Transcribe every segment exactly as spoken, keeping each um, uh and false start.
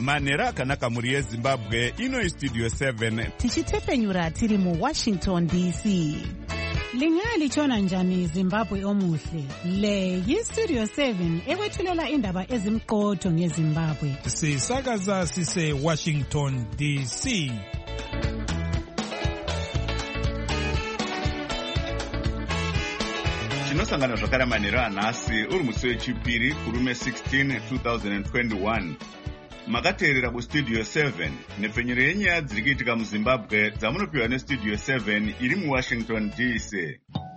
manhero akanaka mhuri yezimbabwe. Ino Studio seven tichitepenyura tiri muWashington D C. Lingalitshona njani Zimbabwe omuhle? Le yiStudio seven ekwethulela indaba ezimqotho ngeZimbabwe. Sisakaza sise Washington D C. tinosangana zvakare manhero anhasi uri musi wechipiri kurume sixteen twenty twenty-one. Makateerera kuStudio seven nepfenyuro yenyaya dziri kuitika muZimbabwe dzamunopiwa neStudio seven iri muWashington D C.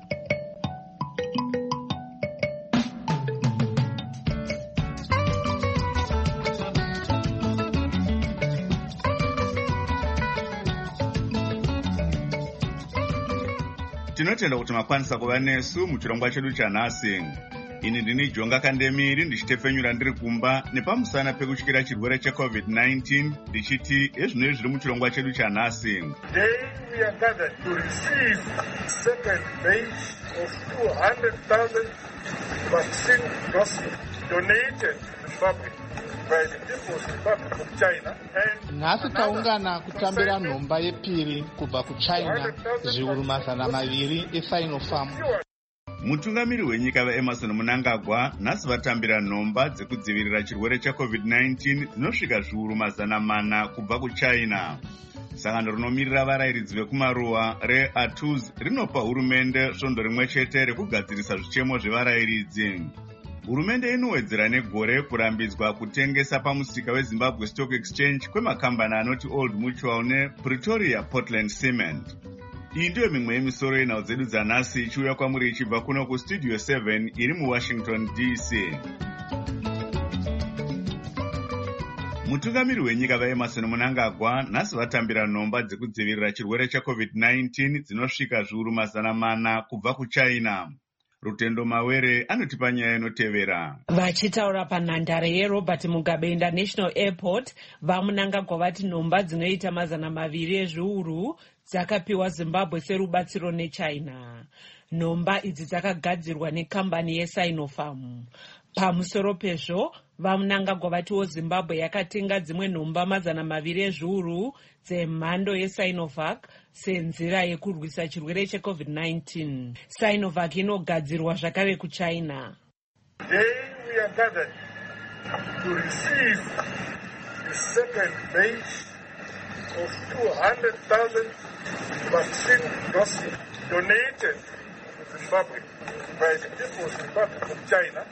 Tinotenda kuti makwanisa kuva nesu muchirongwa chedu chanhasi. Ini ndini Jonga Kandemiri ndichitepfenyura ndiri kumba nepamusana pekutyira chirwere checovid nineteen ndichiti ezvino zviri muchirongwa chedu chanhasi. Today we are gathered to receive second batch of two hundred thousand vaccine doses donated to Zimbabwe by the People's Republic of China. Nhasi taungana kutambira nhomba yepiri kubva kuChina zviuru mazana maviri eSinopharm. Mutungamiri wenyika vaEmerson Mnangagwa nhasi vatambira nhomba dzekudzivirira chirwere checovid nineteen dzinosvika zviuru mazana mana kubva kuChina. Sangano rinomirira varayiridzi vekumaruwa reA T U S rinopa hurumende svondo rimwe chete rekugadzirisa zvichemo zvevarayiridzi. Hurumende inowedzera negore kurambidzwa kutengesa pamusika weZimbabwe Stock Exchange kwemakambani anoti Old Mutual nePretoria Portland Cement. Iyi ndiyo mimwe yemisoro yenhau dzedu dzanhasi ichiuya kwamuri ichibva kuno kuStudio seven iri muWashington D C. Mutungamiri wenyika vaEmerson Mnangagwa nhasi vatambira nhomba dzekudzivirira chirwere checovid nineteen dzinosvika zviuru mazana mana kubva kuChina. Rutendo Mawere anotipa nyaya inotevera. Vachitaura panhandare yeRobert Mugabe International Airport, vaMnangagwa vati nhomba dzinoita mazana maviri ezviuru dzakapiwa Zimbabwe serubatsiro neChina. Nhomba idzi dzakagadzirwa nekambani yeSinopharm. Pamusoro pezvo, vaMnangagwa vatiwo Zimbabwe yakatenga dzimwe nhomba mazana maviri ezviuru dzemhando yeSinovac senzira yekurwisa chirwere checovid nineteen. Sinovac inogadzirwa zvakare kuChina. Today we are gathered to receive the second batch of two hundred thousand vaccine doses donated to Zimbabwe by the People's Republic of China.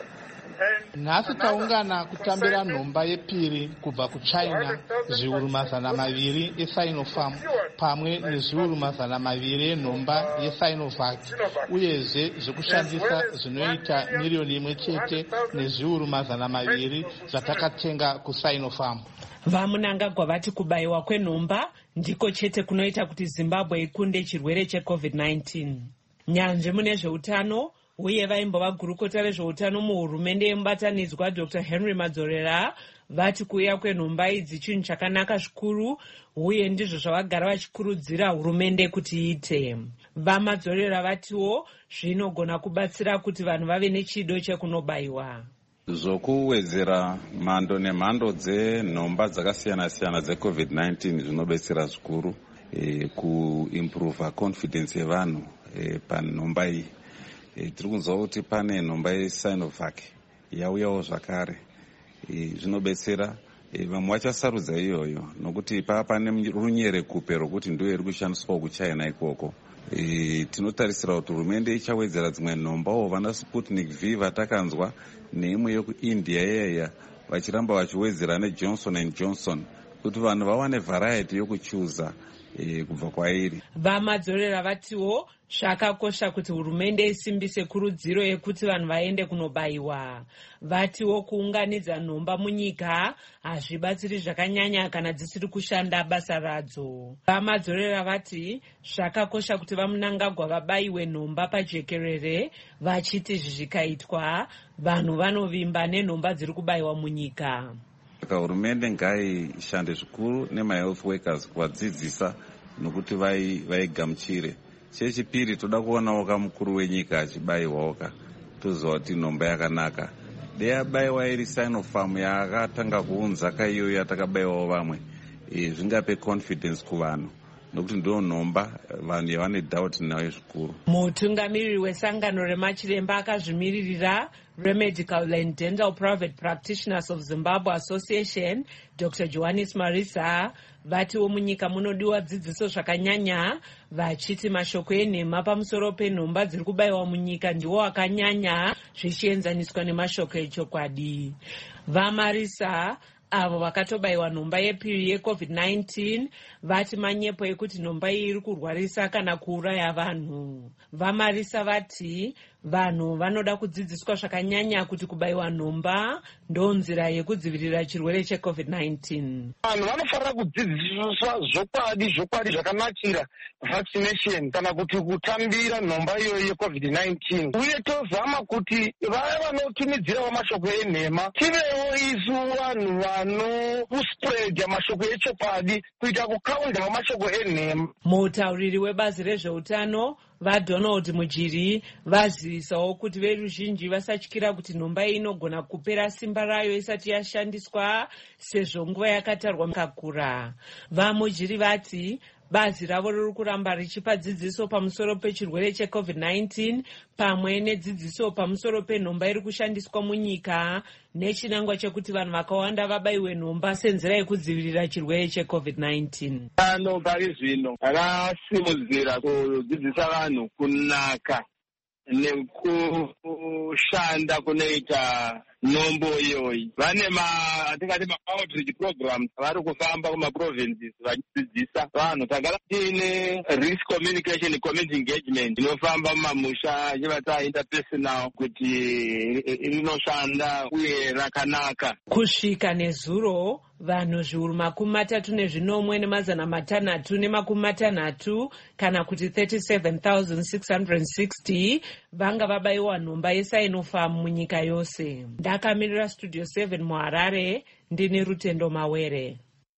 Nhasi taungana kutambira nhomba yepiri kubva kuChina zviuru mazana maviri eSinopharm pamwe nezviuru mazana maviri enhomba yeSinovac uyezve zvekushandisa zvinoita miriyoni imwe chete nezviuru mazana maviri zvatakatenga kuSinopharm. VaMnangagwa vati kubayiwa kwenhomba ndiko chete kunoita kuti Zimbabwe ikunde chirwere checovid nineteen. Nyanzvi mune zveutano uye vaimbova gurukota rezveutano muhurumende yemubatanidzwa Doctor Henry Madzorera vati kuuya kwenhomba idzi chinhu chakanaka zvikuru uye ndizvo zvavagara vachikurudzira hurumende kuti iite. VaMadzorera vatiwo zvinogona kubatsira kuti vanhu vave nechido chekunobayiwa. Zvokuwedzera mhando nemhando dzenhomba dzakasiyana-siyana dzecovid nineteen zvinobetsera zvikuru e, kuimprova confidence yevanhu e, panhomba iyi. E, tiri kunzwa kuti pane nhomba yeSinovac yauyawo zvakare. E, zvinobetsera e, vamwe vachasarudza iyoyo nokuti pava pane runyerekupe rokuti ndiyo iri kushandiswa kuChina ikoko. E, tinotarisira kuti hurumende ichawedzera dzimwe nhombawo vana Sputnik V vatakanzwa neimwe yokuIndia yeya vachiramba vachiwedzera neJohnson and Johnson kuti vanhu vawane variety yokuchuza e, kubva kwairi. VaMadzorera vatiwo zvakakosha kuti hurumende isimbise kurudziro yekuti vanhu vaende kunobayiwa. Vatiwo kuunganidza nhomba munyika hazvibatsiri zvakanyanya kana dzisiri kushanda basa radzo. VaMadzorera vati zvakakosha kuti vaMnangagwa vabayiwe nhomba pajekerere vachiti zvikaitwa vanhu vanovimba nenhomba dziri kubayiwa munyika. Saka hurumende ngaishande zvikuru nemahealth workers kuvadzidzisa nokuti vaigamuchire. Chechipiri toda kuonawo kamukuru wenyika achibayiwawo ka toziva kuti nhomba yakanaka deyabayiwa iri Sinopharm yakatanga kuunza kaiyo yatakabayiwawo vamwe e, zvingape confidence kuvanhu nokuti ndo nhomba vanhu yavane doubt nayo zvikuru. Mutungamiriri wesangano remachiremba akazvimiririra Remedical and Dental Private Practitioners of Zimbabwe Association, Doctor Johannes Marisa, vatiwo munyika munodiwa dzidziso zvakanyanya, vachiti mashoko enhema pamusoro penhomba dziri kubayiwa munyika ndiwo akanyanya zvichienzaniswa nemashoko echokwadi. VaMarisa avo vakatobayiwa nhomba yepiri yecovid nineteen vati manyepo ekuti nhomba iyi iri kurwarisa kana kuuraya vanhu. VaMarisa vati vanhu vanoda kudzidziswa zvakanyanya kuti kubayiwa nhomba ndonzira yekudzivirira chirwere checovid nineteen. Vanhu vanofanira kudzidziswa zvokwadi zvokwadi zvakanakira vaccination kana kuti kutambira nhomba iyoyi yecovid nineteen, uye tozama kuti vaya vanotumidzirawo mashoko enhema tivewo isu vanhu vanospreadya mashoko echokwadi kuita kukaundawo mashoko enhema. Mutauriri webazi rezveutano vaDonald Mujiri vazivisawo kuti veruzhinji vasatyira kuti nhomba iyi inogona kupera simba rayo isati yashandiswa sezvo nguva yakatarwa kakura. VaMujiri vati bazi ravo riri kuramba richipa dzidziso pamusoro pechirwere checovid nineteen pamwe nedzidziso pamusoro penhomba iri kushandiswa munyika nechinangwa chekuti vanhu vakawanda vabayiwe nhomba senzira yekudzivirira chirwere checovid nineteen. Pano pari zvino rakasimudzira kudzidzisa vanhu kunaka nekushanda kunoita nhombo iyoyi. Vane atingati ma-outreach programs vari kufamba kumaprovinces vachidzidzisa vanhu. Tagara tiine risk communication community engagement inofamba mumamusha achivata interpersonal kuti rinoshanda uye rakanaka. Kusvika nezuro vanhu zviuru makumi matatu nezvinomwe nemazana matanhatu nemakumi matanhatu kana kuti thirty-seven thousand six hundred sixty vanga vabayiwa nhomba yeSinopharm munyika yose. Ndakamirira Studio seven muHarare, ndini Rutendo Mawere.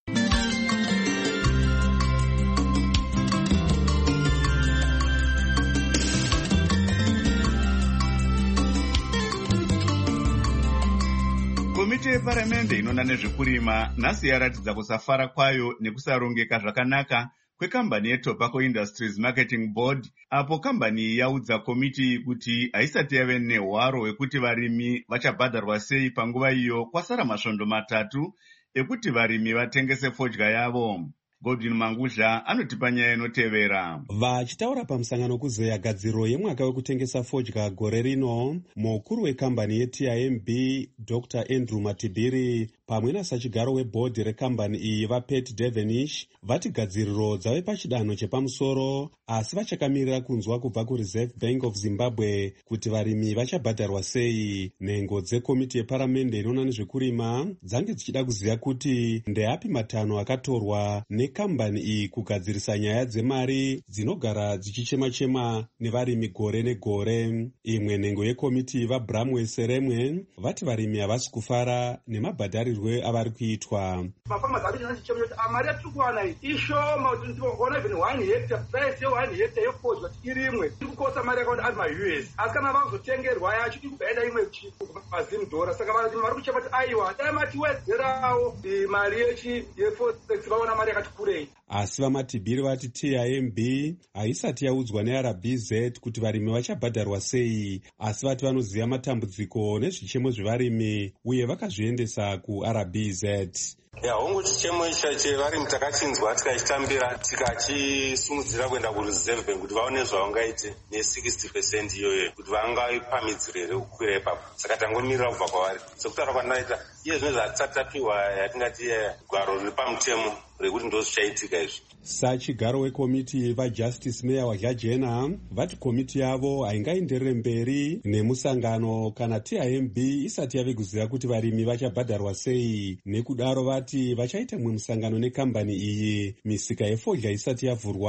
Komiti yeparamende inoona nezvekurima nhasi yaratidza kusafara kwayo nekusarongeka zvakanaka kwekambani yeTobacco Industries Marketing Board, apo kambani iyi yaudza komiti kuti haisati yave nehwaro hwekuti varimi vachabhadharwa sei panguva iyo kwasara masvondo matatu ekuti varimi vatengese fodya yavo. Godwin Manguzha anotipa nyaya inotevera. Vachitaura pamusangano kuzeya gadziro yemwaka wekutengesa fodya gore rino, mukuru wekambani yeT I M B Doctor Andrew Matibiri pamwe nasachigaro webhodhi rekambani iyi vaPet Devenish vati gadziriro dzave pachidanho chepamusoro, asi vachakamirira kunzwa kubva kuReserve Bank of Zimbabwe kuti varimi vachabhadharwa sei. Nhengo dzekomiti yeparamende inoona nezvekurima dzange dzichida kuziva kuti ndeapi matanho akatorwa nekambani iyi kugadzirisa nyaya dzemari dzinogara dzichichema-chema nevarimi gore negore. Imwe nhengo yekomiti vaBramwe Seremwe vati varimi havasi kufara nemabhadharirwe avari kuitwa. Mafama zabiri chichemo kuti amari atiri kuwana ishoma kuti ndinoona even one hectare price ye one hectare yefodya irimwe tiri kukosa mari yakawanda ari ma-U S, asi kana vazotengerwa yacho tiri kubaida imwe mazim dhora. Saka vanhu vari kuchema kuti aiwa dai matiwedzerawo mari yechi yeforex vaona mari yakati kurei. Asi vaMatibiri vati T I M B haisati yaudzwa neR B Z kuti varimi vachabhadharwa sei, asi vati vanoziva matambudziko nezvichemo zvevarimi uye vakazviendesa kuR B Z. Ya hongu chichemo icho chevarimi takachinzwa tikachitambira tikachisumudzira kuenda kuReserve Bank kuti vaone zvavangaite ne-sixty percent iyoyo kuti vangapamidzire here kukwira ipapo. Saka tangomirira kubva kwavari. Sekutaura kwandinoita iye zvino zvatisati tapiwa yatingati gwaro riri pamutemo rekuti ndozvichaitika izvi. Sachigaro wekomiti vaJustice Meya waJajena vati komiti yavo haingaenderere mberi nemusangano kana T I M B isati yave kuziva kuti varimi vachabhadharwa sei. Nekudaro vati vachaita mumwe musangano nekambani iyi misika yefodya isati yavhurwa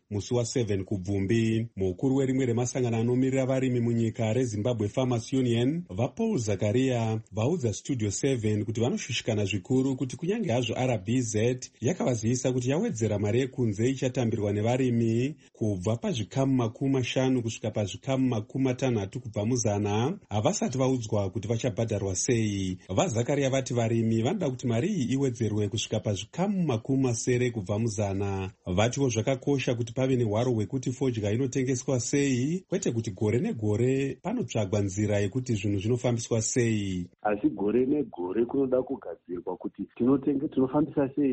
musi wa7 kubvumbi. Mukuru werimwe remasangano anomirira varimi munyika reZimbabwe Farmers Union, vaPaul Zakaria, vaudza Studio seven kuti vanoshushikana zvikuru kuti kunyange hazvo R B Z yakavazivisa kuti yawedzera mari yekunze ichatambirwa nevarimi kubva pazvikamu makumi mashanu kusvika pazvikamu makumi matanhatu kubva muzana, havasati vaudzwa kuti vachabhadharwa sei. VaZakaria vati varimi vanoda kuti mari iyi iwedzerwe kusvika pazvikamu makumi masere kubva muzana. Vatiwo zvakakosha kuti pave nehwaro hwekuti fodya inotengeswa sei, kwete kuti gore negore panotsvagwa nzira yekuti zvinhu zvinofambiswa sei. Asi gore negore kunoda kugadzirwa kuti tinotenge tinofambisa sei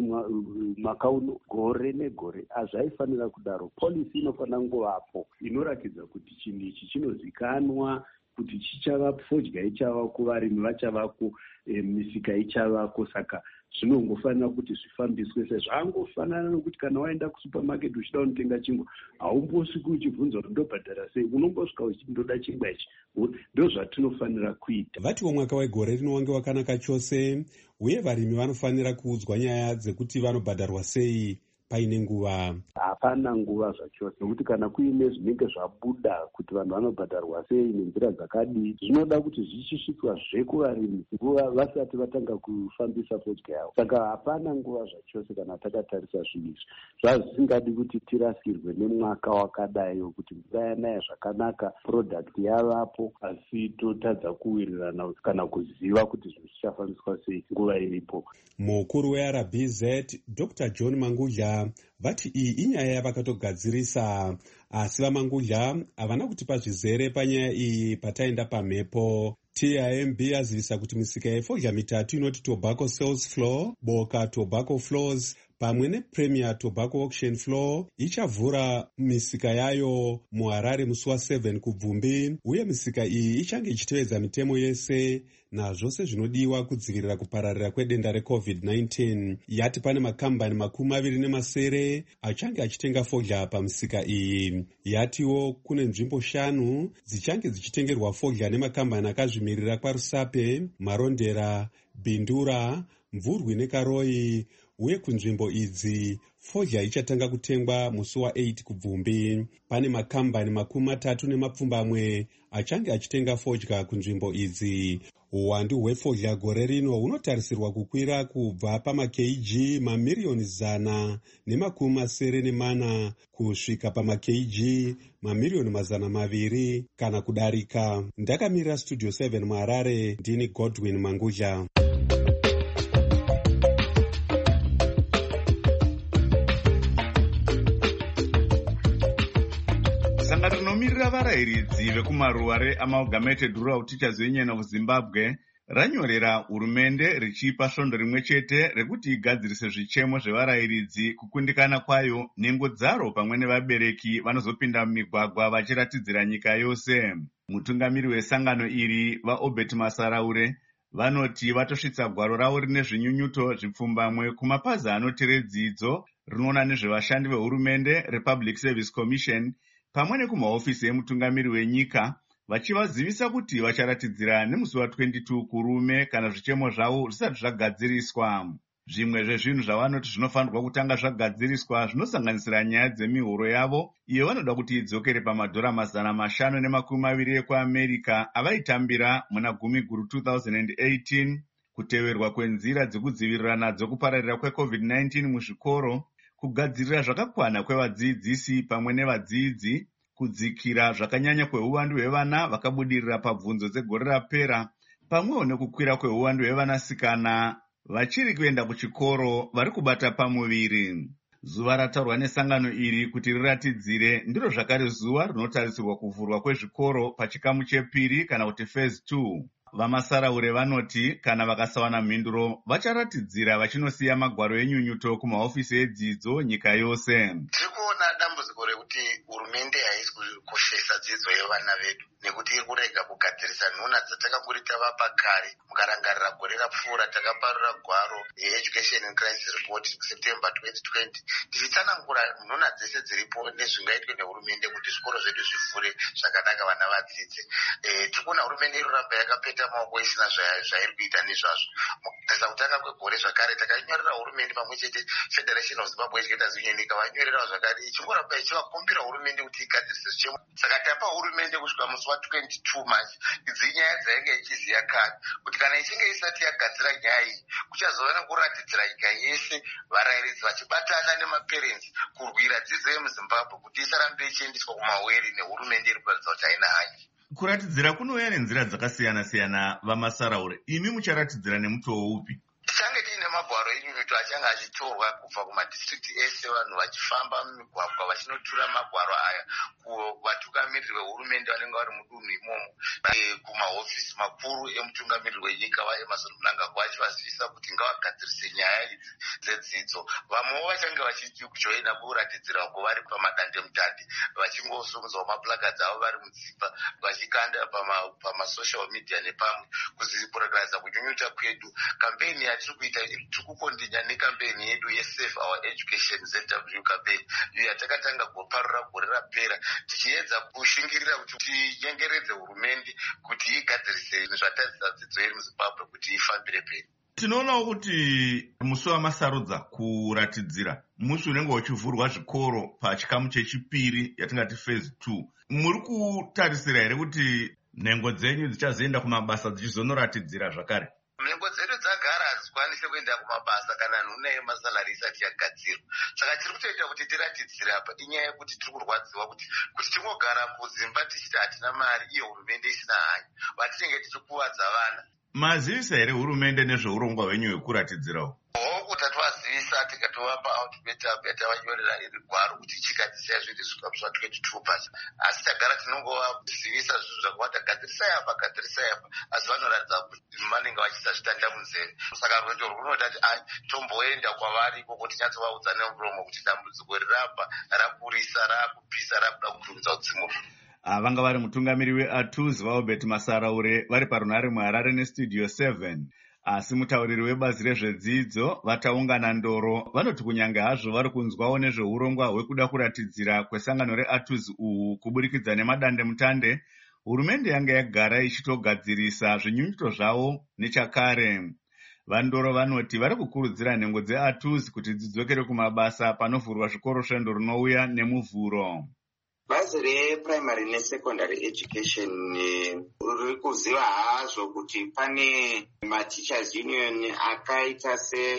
makauno gore negore. Hazvaifanira kudaro. Polisi inofanira kungovapo inoratidza kuti chinhu ichi chinozikanwa, kuti chichava fodya ichavako, varimi vachavako, e, misika ichavako. Saka zvinongofanira kuti zvifambiswe sezvangofanana nokuti kana waenda kusupermarket uchida kunotenga chingwa haumbosviki uchibvunza kuti ndobhadhara sei, unombosvika uchindoda chingwa ichi. Ndo zvatinofanira kuita. Vatiwo mwaka wegore rino wange wakanaka chose, uye varimi vanofanira kuudzwa nyaya dzekuti vanobhadharwa sei paine nguva. Hapana nguva zvachose, nokuti kana kuine zvinenge zvabuda kuti vanhu vanobhadharwa sei nenzira dzakadii, zvinoda kuti zvichisvikwa zvekuvarimi nguva vasati vatanga kufambisa fodya yavo. Saka hapana nguva zvachose kana takatarisa zvinhu izvi. Zvazvisingadi kuti tirasirwe nemwaka wakadai wekuti mvura yanaya zvakanaka, product yavapo, asi totadza kuwirirana kana kuziva kuti zvinhu zvichafambiswa sei nguva iripo. Mukuru weR B Z Doctor John Mangudya vati iyi inyaya yavakatogadzirisa, asi vaMangudya havana kutipa zvizere panyaya iyi pataenda pamhepo. T I M B yazivisa kuti misika yefodya mitatu inoti Tobacco Sales Floor, Boka Tobacco Floors pamwe nePremier Tobacco Auction Floor ichavhura misika yayo muHarare musi wa7 kubvumbi, uye misika iyi ichange ichitevedza mitemo yese nazvose zvinodiwa kudzivirira kupararira kwedenda reCovid nineteen. Yati pane makambani makumi maviri nemasere achange achitenga fodya pamisika iyi. Yatiwo kune nzvimbo shanu dzichange dzichitengerwa fodya nemakambani akazvimirira kwaRusape, Marondera, Bindura, Mvurwi neKaroi, uye kunzvimbo idzi fodya ichatanga kutengwa musi wa8 kubvumbi. Pane makambani makumi matatu nemapfumbamwe achange achitenga fodya kunzvimbo idzi. Uwandu hwefodya gore rino hunotarisirwa kukwira kubva pamakg mamiriyoni zana nemakumi masere nemana kusvika pamakg mamiriyoni mazana maviri kana kudarika. Ndakamirira Studio seven muHarare, ndini Godwin Mangudya. Sangano rinomirira varayiridzi vekumaruwa reAmalgamated Rural Teachers Union of Zimbabwe ranyorera hurumende richipa svondo rimwe chete rekuti igadzirise zvichemo zvevarayiridzi kukundikana kwayo nhengo dzaro pamwe nevabereki vanozopinda mumigwagwa vachiratidzira nyika yose. Mutungamiri wesangano iri vaObert Masaraure vanoti vatosvitsa gwaro ravo rine zvinyunyuto zvipfumbamwe kumapazi anoteredzidzo rinoona nezvevashandi vehurumende rePublic Service Commission pamwe nekumahofisi emutungamiri wenyika, vachivazivisa kuti vacharatidzira nemusi wa22 kurume kana zvichemo zvavo zvisati zvagadziriswa. Zvimwe zvezvinhu zvavanoti zvinofanirwa kutanga zvagadziriswa zvinosanganisira nyaya dzemihoro yavo, iyo vanoda kuti idzokere pamadhora mazana mashanu nemakumi maviri ekuAmerica avaitambira muna gumi guru two thousand eighteen, kuteverwa kwenzira dzekudzivirira nadzo kupararira kweCovid nineteen muzvikoro, kugadzirira zvakakwana kwevadzidzisi pamwe nevadzidzi, kudzikira zvakanyanya kweuwandu hwevana vakabudirira pabvunzo dzegore rapera, pamwewo nekukwira kweuwandu hwevanasikana vachiri kuenda kuchikoro vari kubata pamuviri. Zuva rataurwa nesangano iri kuti riratidzire ndiro zvakare zuva rinotarisirwa kuvhurwa kwezvikoro pachikamu chepiri kana kuti phase two. VaMasaraure vanoti kana vakasawana mhinduro vacharatidzira vachinosiya magwaro enyunyuto kumahofisi edzidzo nyika yose. Tirikuona dambudziko rekuti hurumende haisi kushesa dzidzo yevana vedu nekuti iri kurega kugadzirisa nhuna dzatakangurita vapa kare. Mukarangarira gore rapfuura takaparura gwaro Education and Crisis Report September twenty twenty tichitsanangura nhuna dzese dziripo nezvingaitwe nehurumende kuti zvikoro zvedu zvivhure zvakanaka vana vadzidze. E, tirikuona hurumende iroramba yakapeta inoita maoko isina zvairi kuita nezvazvo. Mukutarisa kutanga kwegore zvakare takanyorera hurumende pamwe chete Federation of Zimbabwe Educators Union ikavanyorerawo zvakare ichingoramba ichivakumbira hurumende kuti igadzirise zvichemo. Saka tapa hurumende kusvika musi wa22 March idzi nyaya dzainge ichiziya kare kuti kana ichinge isati yagadzira nyaya iyi kuchazova nekuratidzira nyika yese varairidzi vachibatana nemaparents kurwira dzidzo yemuZimbabwe kuti isarambe ichiendeswa kumaweri nehurumende iri kuratidza kuti haina hanya. Kuratidzira kunouya nenzira dzakasiyana-siyana. Vamasaraure, imi mucharatidzira nemutoo upi? Tichange tiine magwaro enyunyuto achange achitorwa kubva kumadistrikti ese, vanhu vachifamba mumigwagwa vachinotura magwaro aya kuvatungamiriri vehurumende vanenge vari mudunhu imomo, kumahofisi makuru emutungamiriri wenyika vaEmmerson Mnangagwa achivazivisa kuti ngavagadzirise nyaya idzi dzedzidzo. Vamwewo vachange vachijoina kuratidzira uko vari pamadandemutande vachingosungudzawo maplakads avo vari mudzimba vachikanda pamasocial media nepamwe kuzipurakaza kunyunyuta kwedu. Kampeni yatiri kuita tiri kukondinya nekampeni yedu yeSafe Our Education Z W campaign iyo yatakatanga kuparura gore rapera tichiedza kushingirira kuti tinyengeredze hurumende kuti igadzirise zvatadzisa dzidzo yedu muZimbabwe kuti ifambire mberi. Tinoonawo kuti musi wamasarudza kuratidzira musi unenge uchivhurwa zvikoro pachikamu chechipiri yatingati phase two. Muri kutarisira here kuti nhengo dzenyu dzichazoenda kumabasa dzichizonoratidzira zvakare? Nhengo dzedu dzagara hadzikwanise kuenda kumabasa kana nhuna yemasalari isati yagadzirwa. Saka tiri kutoita kuti tiratidzire apa inyaya yekuti tiri kurwadziwa kuti kuti tingogara kudzimba tichiti hatina mari iyo hurumende isina hanya, vatinenge tichikuvadza vana. Mazivisa here hurumende nezveurongwa hwenyu hwekuratidzirawo? Hoku tatovazivisa tikatovapa outbet yatavanyorera iri gwaro kuti chikadzisai zvinhu zvikabva twenty-two pacha. Asi tagara tinongovazivisa zvinhu zvakawanda, gadzirisai apa gadzirisai apa, asi vanoratidza kuti vanenge vachisazvitanda munzeve. Saka rwendo rwunoda kuti ai tomboenda kwavari ikoko tinyatsovaudza nemuromo kuti dambudziko rirapa rakurisa rakupisa rakuda kukurumidza kudzimurwa. Vanga vari mutungamiri weATUZ vaObert Masaraure vari parunhare muHarare nestudio seven. Asi mutauriri webazi rezvedzidzo vataungana ndoro vanoti kunyange hazvo vari kunzwawo nezveurongwa hwekuda kuratidzira kwesangano reATUZ uhu kuburikidza nemadandemutande, hurumende yanga yagara ichitogadzirisa zvinyunyuto zvavo nechakare. Vandoro vanoti vari kukurudzira nhengo dzeATUZ kuti dzidzokere kumabasa panovhurwa zvikoro svendo runouya nemuvhuro. Bazi reprimary nesecondary education riri kuziva hazvo kuti pane mateachers union akaita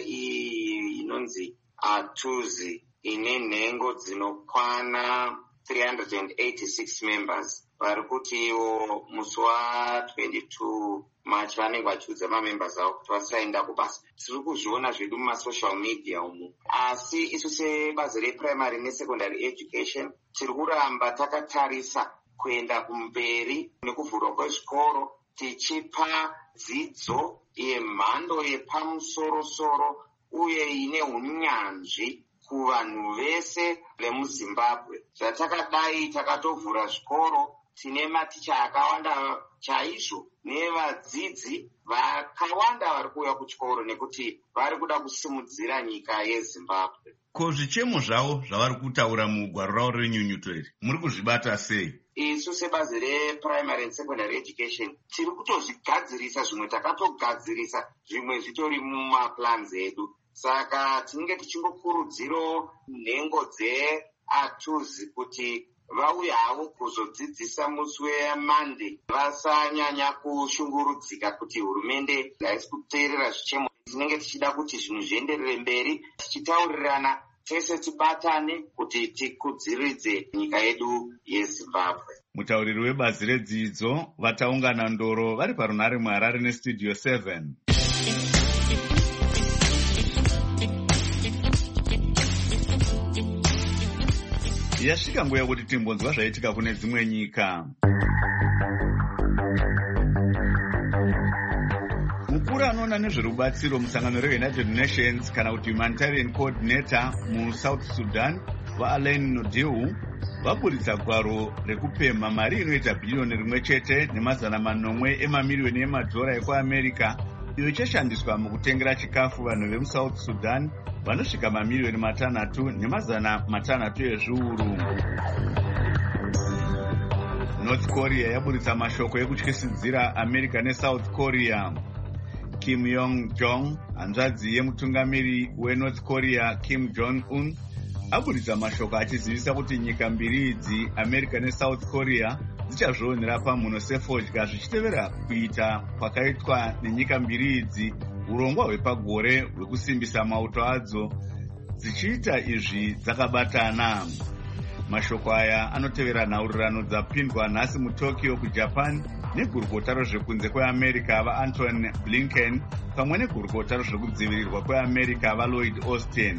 sei inonzi ATUZ ine nhengo dzinokwana three hundred eighty-six members. Vari kuti ivo musi wa22 March vanenge vachiudza mamembers avo kuti vasaenda kubasa. Tiri kuzviona zvedu mumasocial media umu. Asi isu sebazi reprimary nesecondary education tiri kuramba takatarisa kuenda kumberi nekuvhurwa kwezvikoro tichipa dzidzo yemhando yepamusoro-soro uye ine unyanzvi kuvanhu vese vemuZimbabwe. Zvatakadai takatovhura zvikoro, tine maticha akawanda chaizvo nevadzidzi vakawanda vari kuuya kuchikoro nekuti vari kuda kusimudzira nyika yeZimbabwe. Ko zvichemo zvavo zvavari kutaura mugwaro ravo renyunyuto iri muri kuzvibata sei? Isu sebazi reprimary and secondary education tiri kutozvigadzirisa, zvimwe takatogadzirisa, zvimwe zvitori mumaplans edu. Saka tinenge tichingokurudzirawo nhengo dzeATUZ kuti vauye havo kuzodzidzisa musi weMonday, vasanyanya kushungurudzika kuti hurumende haisi kuteerera zvichemo. Tinenge tichida kuti zvinhu zvienderere mberi, tichitaurirana tese tibatane kuti tikudziridze nyika yedu yeZimbabwe. Mutauriri webazi redzidzo vataungana ndoro vari parunhare muHarare nestudio seven. Yasvika nguva yekuti timbonzwa zvaitika kune dzimwe nyika. Mukuru anoona nezverubatsiro musangano reUnited Nations kana kuti humanitarian coordinator muSouth Sudan vaAlain Nodihu vaburitsa gwaro rekupemha mari inoita bhiriyoni rimwe chete nemazana manomwe emamiliyoni emadhora ekuAmerica iyo ichashandiswa mukutengera chikafu vanhu vemuSouth Sudan vanosvika mamiliyoni matanhatu nemazana matanhatu ezviuru. North Korea yaburitsa mashoko ekutyisidzira America neSouth Korea. Kim Yong-jong, hanzvadzi yemutungamiri weNorth Korea Kim Jong-un, aburitsa mashoko achizivisa kuti nyika mbiri idzi, America neSouth Korea, dzichazvionera pamhuno sefodya zvichitevera kuita kwakaitwa nenyika mbiri idzi urongwa hwepagore hwekusimbisa mauto adzo, dzichiita izvi dzakabatana. Mashoko aya anotevera nhaurirano dzapindwa nhasi muTokyo kuJapan negurukota rezvekunze kweAmerica vaAntony Blinken pamwe negurukota rezvekudzivirirwa kweAmerica vaLloyd Austin.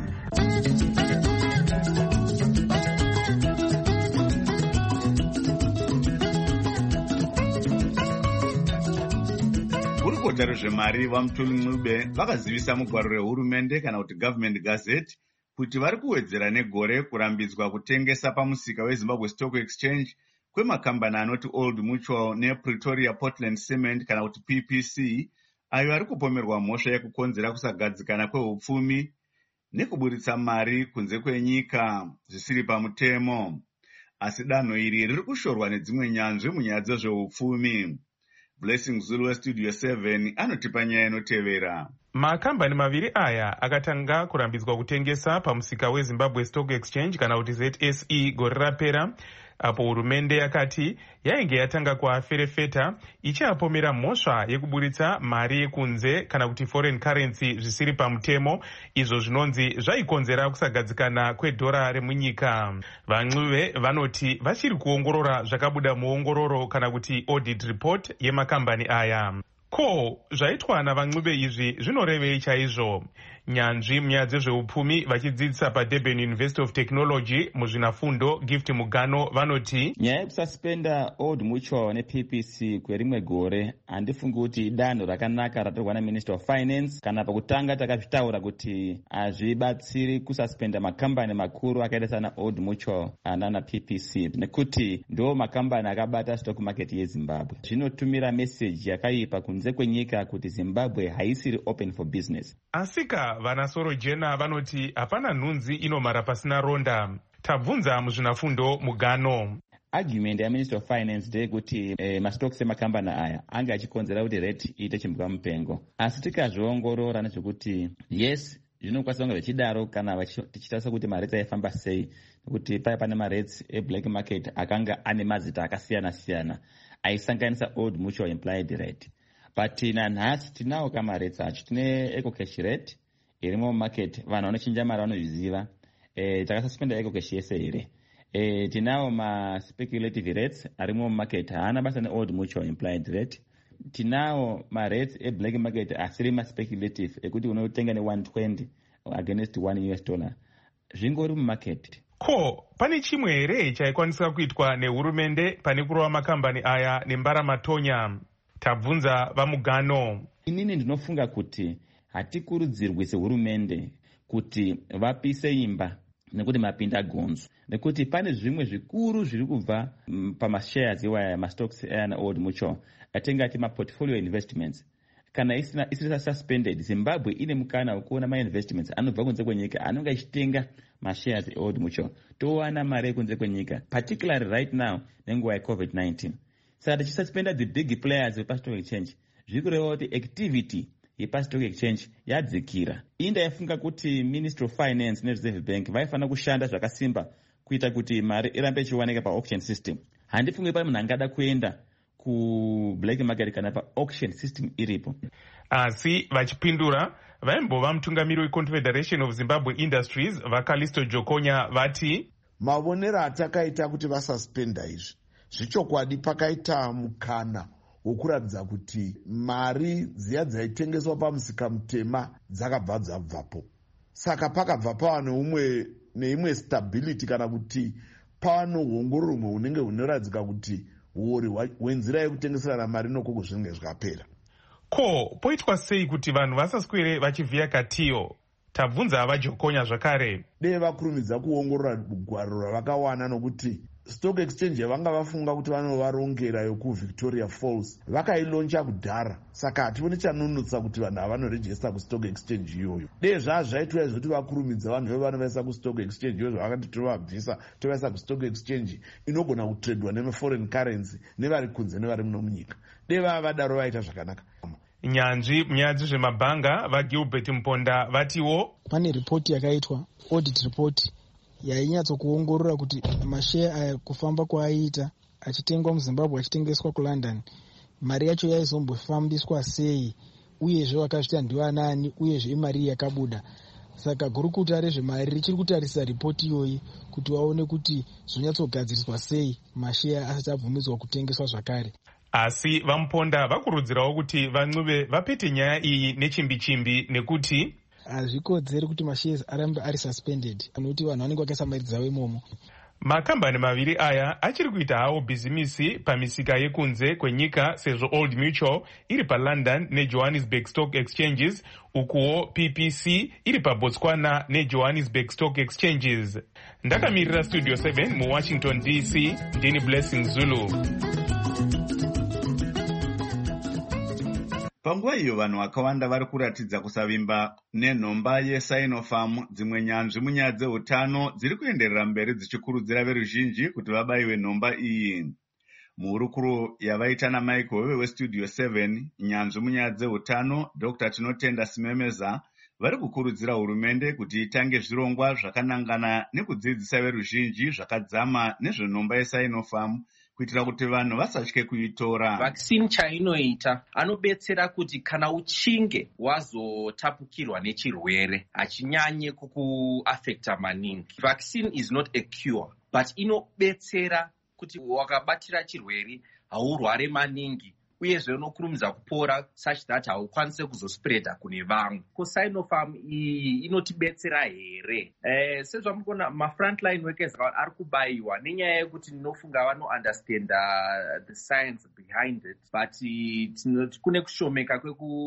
Gurukota rezvemari vaMutuli Ncube vakazivisa mugwaro rehurumende kana kuti Government Gazette kuti vari kuwedzera negore kurambidzwa kutengesa pamusika weZimbabwe Stock Exchange kwemakambani anoti Old Mutual nePretoria Portland Cement kana kuti P P C, ayo ari kupomerwa mhosva yekukonzera kusagadzikana kwehupfumi nekuburitsa mari kunze kwenyika zvisiri pamutemo. Asi danho iri riri kushorwa nedzimwe nyanzvi munyaya dzezvehupfumi. Blessing Zulu weStudio seven anotipa nyaya inotevera. Makambani maviri aya akatanga kurambidzwa kutengesa pamusika weZimbabwe Stock Exchange kana kuti Z S E gore rapera, apo hurumende yakati yainge yatanga kuaferefeta ichiapomera mhosva yekuburitsa mari yekunze kana kuti foreign currency zvisiri pamutemo, izvo zvinonzi zvaikonzera kusagadzikana kwedhora remunyika. VaNcube vanoti vachiri kuongorora zvakabuda muongororo kana kuti audit report yemakambani aya. Ko, zvaitwa navaNcube izvi zvinorevei chaizvo? Nyanzvi munyaya dzezveupfumi vachidzidzisa paDurban University of Technology muzvinafundo Gift Mugano vanoti nyaya yekususpenda Old Mutual neP P C kwerimwe gore handifungi kuti danho rakanaka ratorwa naMinister of Finance. Kana pakutanga takazvitaura kuti hazvibatsiri kususpenda makambani makuru akaita sana Old Mutual nana P P C nekuti ndo makambani akabata stock market yeZimbabwe. Zvinotumira message yakaipa kunze kwenyika kuti Zimbabwe haisiri open for business. Asika vanasoro jena vanoti hapana nhunzi inomara pasina ronda. Tabvunza muzvinafundo Mugano. Argument ya Minister of Finance ndeyekuti eh, mastocks emakambani aya anga achikonzera kuti rate iite chimbwa mupengo. Asi tikazviongorora nezvekuti yes, zvinokwanisa kunge zvichidaro kana tichitarisa kuti marate aifamba sei, nekuti paya pane marates eblack market akanga ane mazita akasiyana siyana aisanganisa Old Mutual implied rate. But nanhasi tinawo kamaretes acho. Tine eco cash rate irimo mumarket, vanhu vanochinja mari vanozviziva. Eh, takasuspenda eco cash yese here. Eh, tinawo ma speculative rates arimo mumarket, haana basa neOld Mutual implied rate. Tinawo ma rates e black market asiri ma speculative ekuti unotenga ne one twenty against one U S dollar. Zvingori mumarket. Ko, pane chimwe here chaikwanisa kuitwa nehurumende pane kurova makambani aya nembaramatonya? Tabvunza vaMugano. Inini ndinofunga kuti hatikurudzirwi sehurumende kuti vapise imba nekuti mapinda gonzo, nekuti pane zvimwe zvikuru zviri kubva pamashares iwaya mastocks ayana Old Mutual atingati maportfolio investments. Kana isina isina suspended, Zimbabwe ine mukana wekuona ma investments anobva kunze kwenyika anonga achitenga mashares eOld Mutual. Towana mari kunze kwenyika, particularly right now nenguva yeCovid nineteen. Saka tichisuspenda the big players yepastock exchange, zviri kureva kuti activity yepastock exchange yadzikira. Inda yafunga kuti Ministry of Finance neReserve Bank vaifanira kushanda zvakasimba kuita kuti mari irambe ichiwanika paauction system. Handifungi pane munhu angada kuenda kublack market kana paauction system iripo. Asi vachipindura vaimbova mutungamiri weConfederation of Zimbabwe Industries vaKalisto Jokonya vati mavonero atakaita kuti vasuspenda izvi zvichokwadi pakaita mukana wokuratidza kuti mari dziya dzaitengeswa pamusika mutema dzakabva dzabvapo. Saka pakabva pava neumwe neimwe stability kana kuti pava nouongororo rumwe hunenge hunoradzika kuti uori hwenzira yekutengeserana mari nokoko zvinenge zvikapera. Ko, poitwa sei kuti vanhu vasaswere vachivhiya katiyo? Tabvunza vaJokonya zvakare. Dei vakurumidza kuongorora gwaro ravakawana nokuti stock exchange yavanga vafunga kuti vanovarongera yokuvictoria falls vakailoncha kudhara, saka hationi chanunutsa kuti vanhu havanorejista kustock exchange iyoyo. Dei zvaa zvaitwa izvoti vakurumidza vanhu vevanovaisa kustock exchange iyoyo zvavakati tovabvisa tovaisa kustock exchange inogona kutredwa neforeign currency nevari kunze nevari muno munyika. Dei vava vadaro vaita zvakanaka. Nyanzvi munyaya dzezvemabhanga vaGilbert Mponda vatiwo pane ripoti yakaitwa audit report yainyatsokuongorora kuti masheya aya kufamba kwaaiita achitengwa muZimbabwe achitengeswa kuLondon mari yacho yaizombofambiswa sei uyezve vakazvita ndivanani uyezve imari yakabuda. Saka gurukuta rezvemari richiri kutarisa ripoti iyoyi kuti vaone kuti zvonyatsogadziriswa sei masheya asati abvumidzwa kutengeswa zvakare. Asi vaMponda vakurudzirawo kuti vancuve vapete nyaya iyi nechimbi-chimbi nekuti hazvikodzeri kuti mashares arambe ari suspended nokuti vanhu vanenge vakaisa mari dzavo imomo. Makambani maviri aya achiri kuita hawo bhizimisi pamisika yekunze kwenyika sezvo Old Mutual iri paLondon neJohannesburg Stock Exchanges ukuwo P P C iri paBotswana neJohannesburg Stock Exchanges. Ndakamirira Studio seven muWashington D C, ndini Blessing Zulu. Panguva iyo vanhu vakawanda vari kuratidza kusavimba nenhomba yeSinopharm, dzimwe nyanzvi munyaya dzeutano dziri kuenderera mberi dzichikurudzira veruzhinji kuti vabayiwe nhomba iyi. Muhurukuro yavaita naMichael weStudio seven, nyanzvi munyaya dzeutano Doctor Tinotenda Simemeza vari kukurudzira hurumende kuti itange zvirongwa zvakanangana nekudzidzisa veruzhinji zvakadzama nezvenhomba yeSinopharm kuitira kuti vanhu vasatye kuitora. Vaccine chainoita anobetsera kuti kana uchinge wazotapukirwa nechirwere hachinyanye kukuafekta maningi. Vaccine is not a cure, but inobetsera kuti wakabatira chirwere haurware maningi uyezve unokurumidza kupora such that haukwanise kuzospreada kune vamwe. KoSinopharm iyi inotibetsera here? Eh, sezvamukona mafrontline workers ari kubayiwa nenyaya yekuti ndinofunga vano understand uh, the science behind it, but kune kushomeka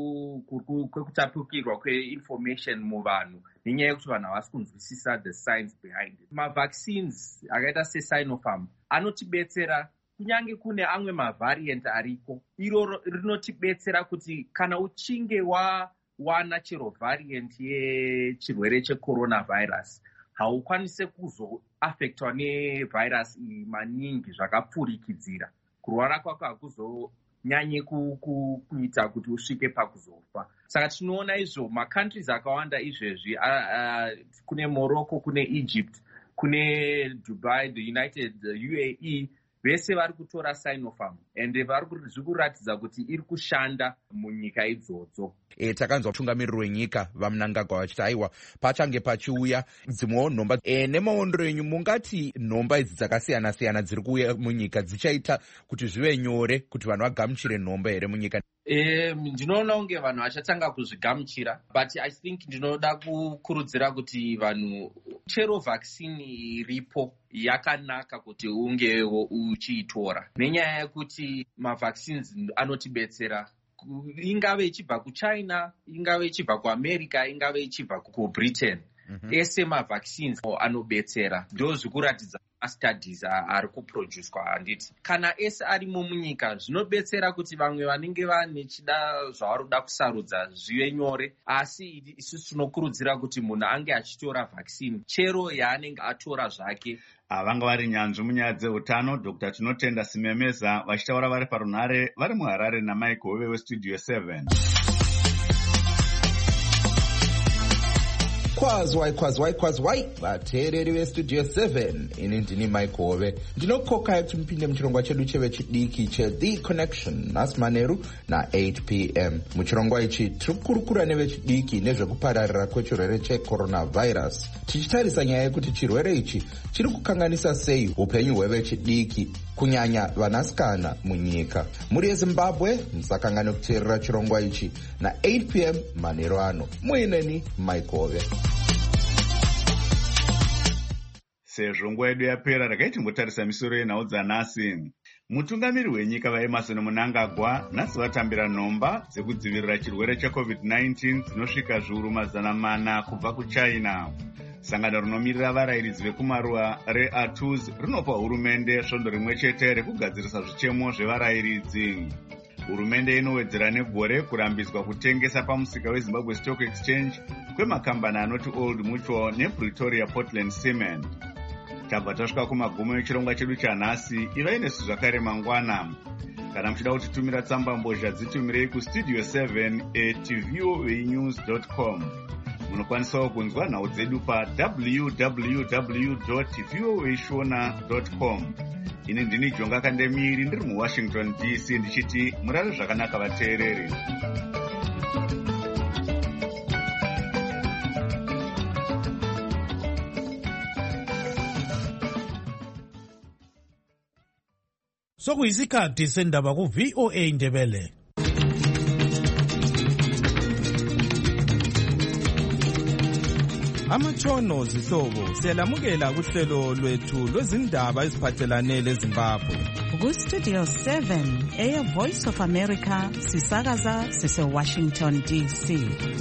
kwekutapukirwa kweinformation muvanhu nenyaya yekuti vanhu havasi kunzwisisa the science behind it. Mavaccines akaita seSinopharm anotibetsera kunyange kune amwe mavariant ariko. Iro rinotibetsera kuti kana uchinge wawana chero variant yechirwere checoronavirus haukwanise kuzoafektwa nevirus iyi maningi zvakapfurikidzira. Kurwara kwako hakuzonyanye kuita kuti usvike pakuzofa. Saka tinoona izvo macountries akawanda izvezvi, uh, uh, kune Morocco, kune Egypt, kune Dubai, the United uh, U A E, vese vari kutora Sinopharm ende vari kuratidza kuti iri kushanda munyika idzodzo. E, takanzwa mutungamiriri wenyika vaMnangagwa vachiti aiwa pachange pachiuya dzimwewo nhomba. E, nemaondero enyu mungati nhomba idzi dzakasiyana siyana dziri kuuya munyika dzichaita kuti zvive nyore kuti vanhu vagamuchire nhomba here munyika? E, ndinoona unge vanhu vachatanga kuzvigamuchira, but I think ndinoda kukurudzira kuti vanhu chero vaccine iripo yakanaka kuti unge uchiitora nenyaya yekuti mavaccines anotibetsera, ingave ichibva kuChina, ingave ichibva kuAmerica, ingave ichibva kuBritain. Mm-hmm. Ese mavaccines anobetsera. Ndo zvikuratidza studies ari kuproducwa handiti. Kana ese arimo munyika zvinobetsera kuti vamwe vanenge vane chida zvavaroda kusarudza zvive nyore, asi isusu tinokurudzira kuti munhu ange achitora vaccine chero yaanenge atora zvake. Avanga vari nyanzvi munyaya dzeutano Doctor Tinotenda Simemeza vachitaura vari parunhare vari muHarare naMichael weStudio seven. Kwazwai kwazwai kwazwai vateereri veStudio seven, ini ndini Michael. Ndinokokai kuti mupinde muchirongwa chedu chevechidiki cheThe Connection nhasi manheru na eight p m. Muchirongwa ichi tiri kukurukura nevechidiki nezvekupararira kwechirwere checoronavirus, tichitarisa nyaya yekuti chirwere ichi chiri kukanganisa sei upenyu hwevechidiki kunyanya vanasikana munyika. Muri yeZimbabwe musakangane kuteerera chirongwa ichi na eight p m manheru ano. Muineni Michael. Sezvo nguva yedu yapera regai timbotarisa misoro yenhau dzanhasi. Mutungamiri wenyika vaEmmerson Mnangagwa nhasi vatambira nhomba dzekudzivirira chirwere checovid nineteen dzinosvika zviuru mazana mana kubva kuChina. sangano rinomirira varayiridzi vekumaruwa reatus rinopa hurumende svondo rimwe chete rekugadzirisa zvichemo zvevarayiridzi. Hurumende inowedzera negore kurambidzwa kutengesa pamusika weZimbabwe Stock Exchange kwemakambani anoti Old Mutual nePretoria Portland Cement. Tabva tasvika kumagumo echirongwa chedu chanhasi. Ivai nesu zvakare mangwana. Kana muchida kutitumira tsamba mbozha dzitumirei kustudio seven at v o a news dot com. Munokwanisawo kunzwa nhau dzedu pa w w w dot v o a shona dot com. Ini ndini Jonga Kandemiri ndiri muWashington D C ndichiti murare zvakanaka vateereri. Sokuyisikhathi sendaba ku V O A Ndebele. Amatshono zihlobo siyalamukela kuhlelo lwethu lwezindaba eziphathelane leZimbabwe. Ku Studio seven eya Voice of America sisakaza sise Washington D C.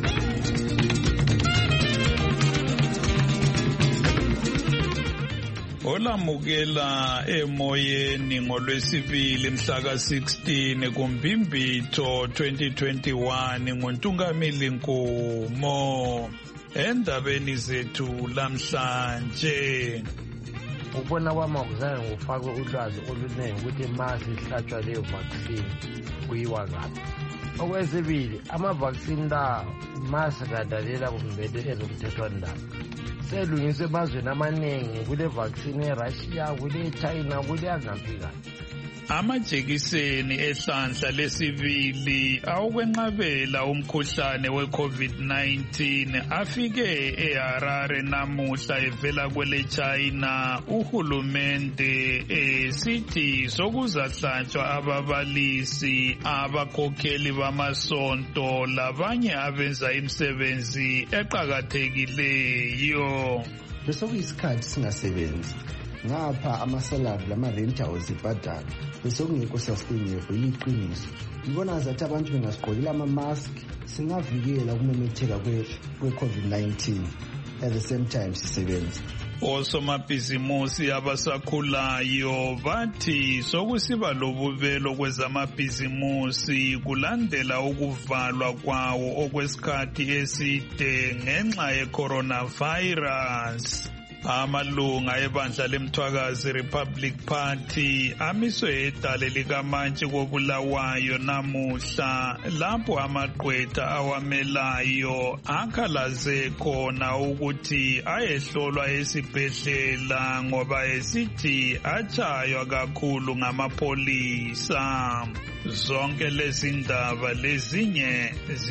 Olamukela emoyeni ngolwesibili mhla ka sixteen kuMbhimbitho twenty twenty-one nguNtungamili Nkomo. Endabeni zethu lamhlanje ukubona kwami akuzange ngufake ulwazi oluningi ukuthi ma sihlatshwa leyo vaccine kuyiwa ngaphi. Okwesibili, ama-vaccine la masikadalela kumbele ezomthethwandaba selungiswe emazweni amaningi, kule vaccine eRussia, kule China, kule angaphi kahle. Amajekiseni ehlandla lesibili awukwenqabela umkhuhlane we-COVID nineteen afike eHarare namuhla evela kwele China. Uhulumende esithi sokuzahlatshwa ababalisi, abakhokheli bamasonto labanye abenza imisebenzi eqakathekileyo. Besokuyisikhathi singasebenzi ngapha amasalari lama-rent house ibhadala besokungekho sasiqinyevo yiqiniso. Ngibona zathi abantu bengasigqokela ama-mask singavikela ukumemetheka kwe-COVID nineteen at the same time sisebenza. Osomabhizimusi abasakhulayo bathi sokusiba lobubelo kwezamabhizimusi kulandela ukuvalwa kwawo okwesikhathi eside ngenxa ye-coronavirus. Amalunga ebandla lemthwakazi Republic Party amiswe edale likamantshi kobulawayo namuhla lapho amagqwetha awamelayo akhalaze khona ukuthi ayehlolwa esibhedlela ngoba esithi atshaywa kakhulu ngamapolisa. Zonke lezi ndaba lezinye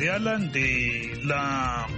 ziyalandela.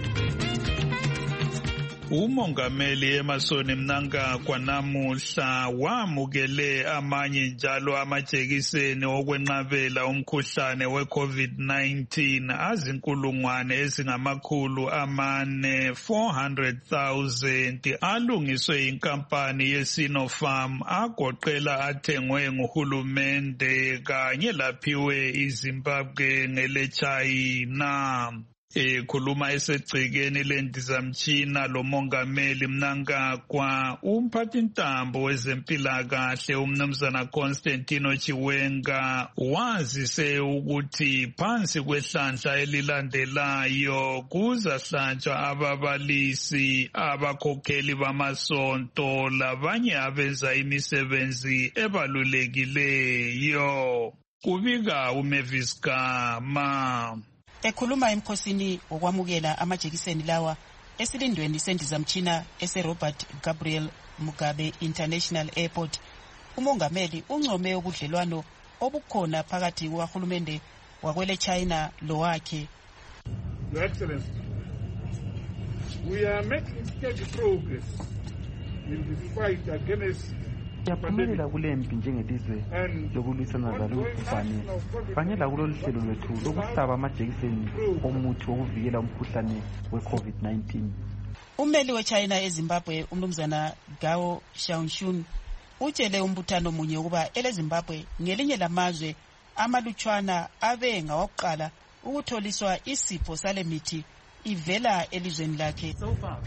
Umongameli Emmerson Mnangagwa namuhla wamukele amanye njalo amajekiseni okwenqabela umkhuhlane we-COVID nineteen azinkulungwane ezingamakhulu amane four hundred thousand alungiswe inkampani yeSinopharm agoqela athengwe nguhulumende kanye laphiwe iZimbabwe ngele China. Ekhuluma esegcekeni lendizamtshina lomongameli Mnangagwa, umphathintambo wezempilakahle umnumzana Constantino Chiwenga wazise ukuthi phansi kwehlandla elilandelayo kuzahlatshwa ababalisi, abakhokheli bamasonto labanye abenza imisebenzi ebalulekileyo. Kubika uMavis Gama. Ekhuluma emkhosini wokwamukela amajekiseni lawa esilindweni sendizamtshina ese-Robert Gabriel Mugabe International Airport, umongameli uncome ubudlelwano obukhona phakathi kukahulumende wakwele China lowakhe. Your Excellency, we are making steady progress in the fight against Siyaphumelela kule mpi njengelizwe lokulwisana lalo mkhuhlane kanye lakulolu hlelo lwethu lokuhlaba amajekiseni omuthi wokuvikela umkhuhlane we-COVID nineteen. Ummeli we-China eZimbabwe umnumzana Gao Xiaoxun utshele umbuthano munye ukuba eleZimbabwe ngelinye lamazwe amalutshwana abe ngawokuqala ukutholiswa isipho sale mithi ivela elizweni lakhe. So far,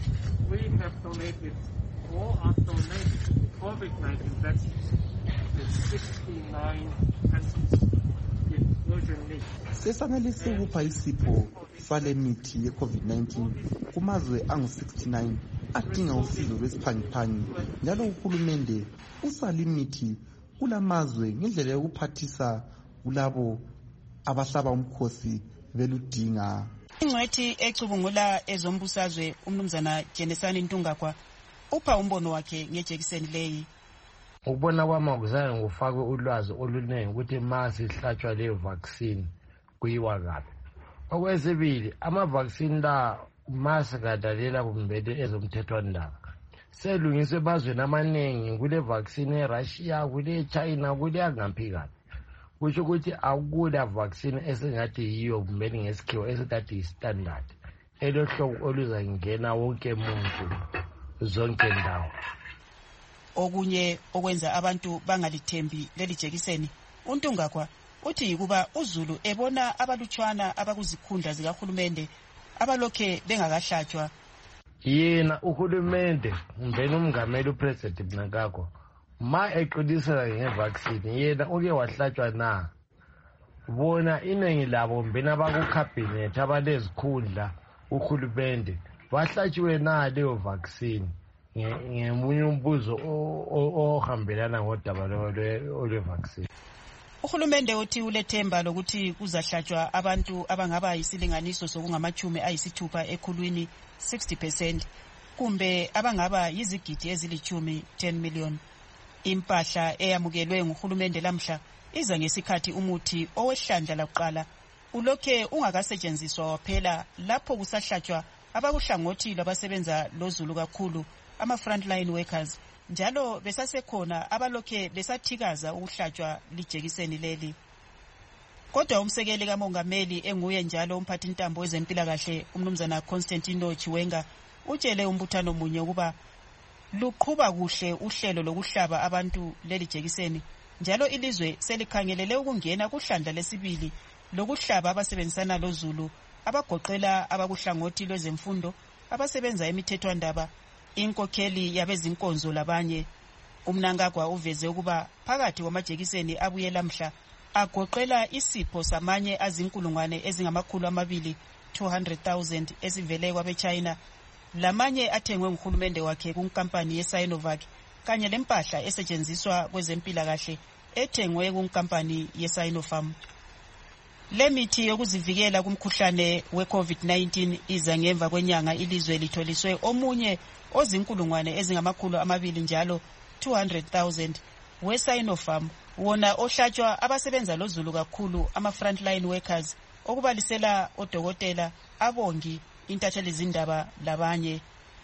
we have donated or are donating COVID nineteen vaccines to sixty-nine countries in urgent need. Sesanelise ukupha isipho sale mithi ye-COVID nineteen kumazwe angu-sixty-nine adinga usizo lwesiphangiphangi, njalo uhulumende usala imithi kulamazwe ngendlela yokuphathisa kulabo abahlaba umkhosi beludinga. Ingcwethi ecubungula ezombusazwe umnumzana Jenesani Ntungakwa upha umbono wakhe ngejekiseni leyi. Ukubona kwami akuzange ngufakwe ulwazi oluningi ukuthi ma sihlatshwa leyo vaccine kuyiwa kabi. Okwesibili, ama-vaccine la masikadalela kumbele ezomthethwandaba selungiswe emazweni amaningi, kule vaccine eRussia, kule China, kule angaphi kabi. Kusho ukuthi akula vaccine esingathi yiyo kumele ngesikhiwo esingathi yi-standard elohlobo oluzangena wonke umuntu zonke ndawo. Okunye okwenza abantu bangalithembi leli jekiseni, uNtungakwa uthi yikuba uZulu ebona abalutshwana abakuzikhundla zikahulumende abalokhe bengakahlatshwa. Yena uhulumende mbeni umngameli upresident Mnangagwa ma eqinisela ngevaccine yena uke wahlatshwa na. Bona iningi labo mbeni abakucabinet abalezikhundla uhulumende bahlatshiwe na leyo vaccine. Ngemunye umbuzo ohambelana ngodaba lwe-vaccine. Uhulumende uthi ulethemba lokuthi kuzahlatshwa abantu abangaba yisilinganiso sokungamachumi ayisithupha ekhulwini sixty percent kumbe abangaba yizigidi ezilichumi ten million. Impahla eyamukelwe nguhulumende lamhla iza ngesikhathi umuthi owehlandla lakuqala ulokhe ungakasetshenziswa waphela lapho kusahlatshwa abakuhlangothi labasebenza loZulu kakhulu ama-frontline workers, njalo besasekhona abalokhe besathikaza ukuhlatshwa lijekiseni leli. Kodwa umsekeli kamongameli enguye njalo umphathintambo wezempilakahle umnumzana Constantino Chiwenga utshele umbuthano munye ukuba luqhuba kuhle uhlelo lokuhlaba abantu leli jekiseni, njalo ilizwe selikhangelele ukungena kuhlandla lesibili lokuhlaba abasebenzisana loZulu abagoqela abakuhlangothi lwezemfundo, abasebenza emithethwandaba, inkokheli yabezinkonzo labanye. Umnangagwa uveze ukuba phakathi kwamajekiseni abuye lamhla agoqela isipho samanye azinkulungwane ezingamakhulu amabili two hundred thousand esivele kwabeChina, lamanye athengwe nguhulumende wakhe kunkampani yeSinovac, kanye lempahla esetshenziswa kwezempilakahle ethengwe kunkampani yeSinopharm. Le mithi yokuzivikela kumkhuhlane we-COVID nineteen iza ngemva kwenyanga ilizwe litholiswe omunye ozinkulungwane ezingamakhulu amabili njalo two hundred thousand we-Sinopharm, wona ohlatshwa abasebenza loZulu kakhulu ama-frontline workers okubalisela odokotela, abongi, intatheli zindaba labanye.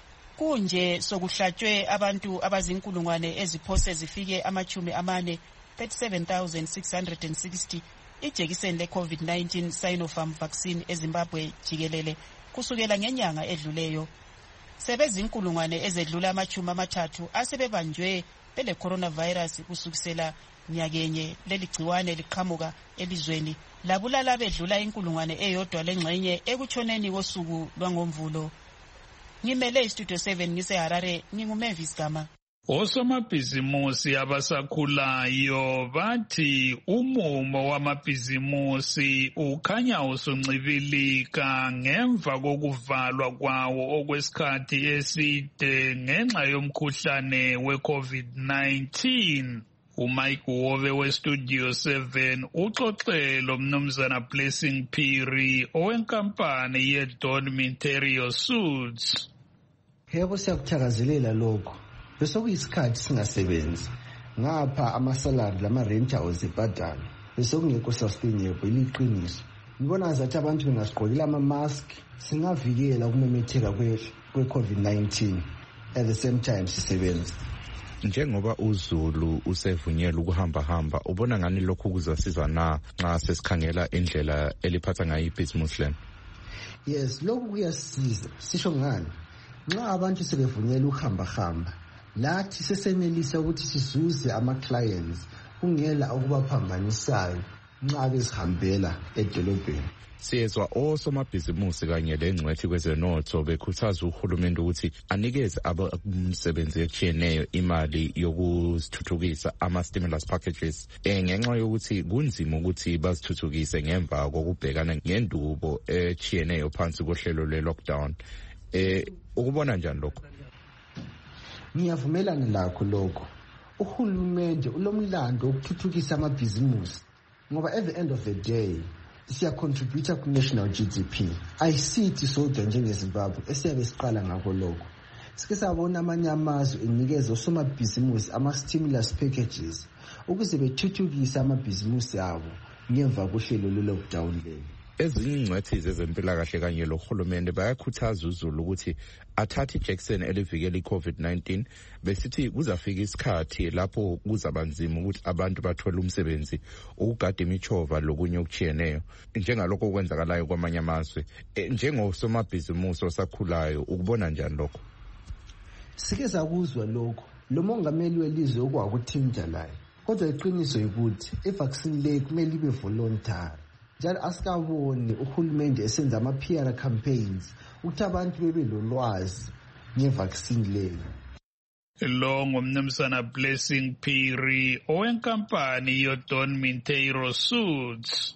Kunje sokuhlatshwe abantu abazinkulungwane eziphose zifike amachumi amane thirty-seven thousand six hundred sixty ijekiseni le-COVID nineteen Sinopharm vaccine eZimbabwe jikelele kusukela ngenyanga edluleyo. Sebezinkulungwane ezedlula amachumi amathathu asebebanjwe bele coronavirus kusukisela nyakenye leli gciwane liqhamuka elizweni, labulala bedlula inkulungwane eyodwa lengxenye ekutshoneni kosuku lwangomvulo. Ngimele iStudio seven ngiseHarare, nginguMavis Gama. Osomabhizimusi abasakhulayo bathi umumo wamabhizimusi ukhanya usuncibilika ngemva kokuvalwa kwawo okwesikhathi eside ngenxa yomkhuhlane we-COVID nineteen. uMike Wove weStudio seven uxoxele umnumzana Blessing Phiri owenkampani yeDon Minterio Suits. Yebo, siyakuthakazelela lokho. Besokuyisikhathi singasebenzi ngapha amasalari lama-renta ozibhadala besokungekho sustainable iliqiniso. Ngibona zathi abantu bengasigqokile ama-mask singavikela ukumemetheka kwe-COVID nineteen at the same time sisebenza. Njengoba uZulu usevunyelwa ukuhamba-hamba, ubona ngani lokhu kuzasiza na nxa sesikhangela indlela eliphatha ngayo ibhizimusi lenu? Yes, lokhu kuyasiza. Sisho ngani? Nxa abantu sebevunyelwa ukuhamba-hamba, lathi sesenelisa ukuthi sizuze ama-clients kungela okubaphambanisayo nxa bezihambela edolobheni. Siyezwa osomabhizimusi kanye lengcwethi kwezenotho bekhuthaza uhulumende ukuthi anikeze abamsebenzi etshiyeneyo imali yokuzithuthukisa ama-stimulus packages eh, ngenxa yokuthi kunzima ukuthi bazithuthukise ngemva kokubhekana ngendubo etshiyeneyo phansi kohlelo lwe-lockdown. Eh, ukubona njani lokho? Ngiyavumelana lakho lokho. Uhulumende ulomlando wokuthuthukisa amabhizimusi ngoba at the end of the day siya contributor ku national G D P. Ayisithi sodwa njengeZimbabwe esiyabe siqala ngakho lokho. Sike sabona amanye amazwe enikeza osomabhizimusi ama-stimulus packages ukuze bethuthukise amabhizimusi abo ngemva kohlelo lwe-lockdown leli. Ezinye ingcwethi zezempilakahle kanye lohulumende bayakhuthaza uZulu ukuthi athathe ijekiseni elivikela i-COVID nineteen besithi kuzafika isikhathi lapho kuzaba nzima ukuthi abantu bathole umsebenzi ukugada imichova lokunye okuchiyeneyo njengalokho okwenzakalayo kwamanye amazwe. E, njengosomabhizimusi osakhulayo ukubona njani lokho? Sike sakuzwa lokho lo mongameli welizwe okwakuthinta layo, kodwa iqiniso ukuthi i-vaccine le kumele ibe voluntary. Njalo asikaboni uhulumende esenza ama-P R campaigns ukuthi abantu bebe lolwazi nge-vaccine leyo. Lo ngumnumzana Blessing Phiri owenkampani yoDon Minteiro Suits.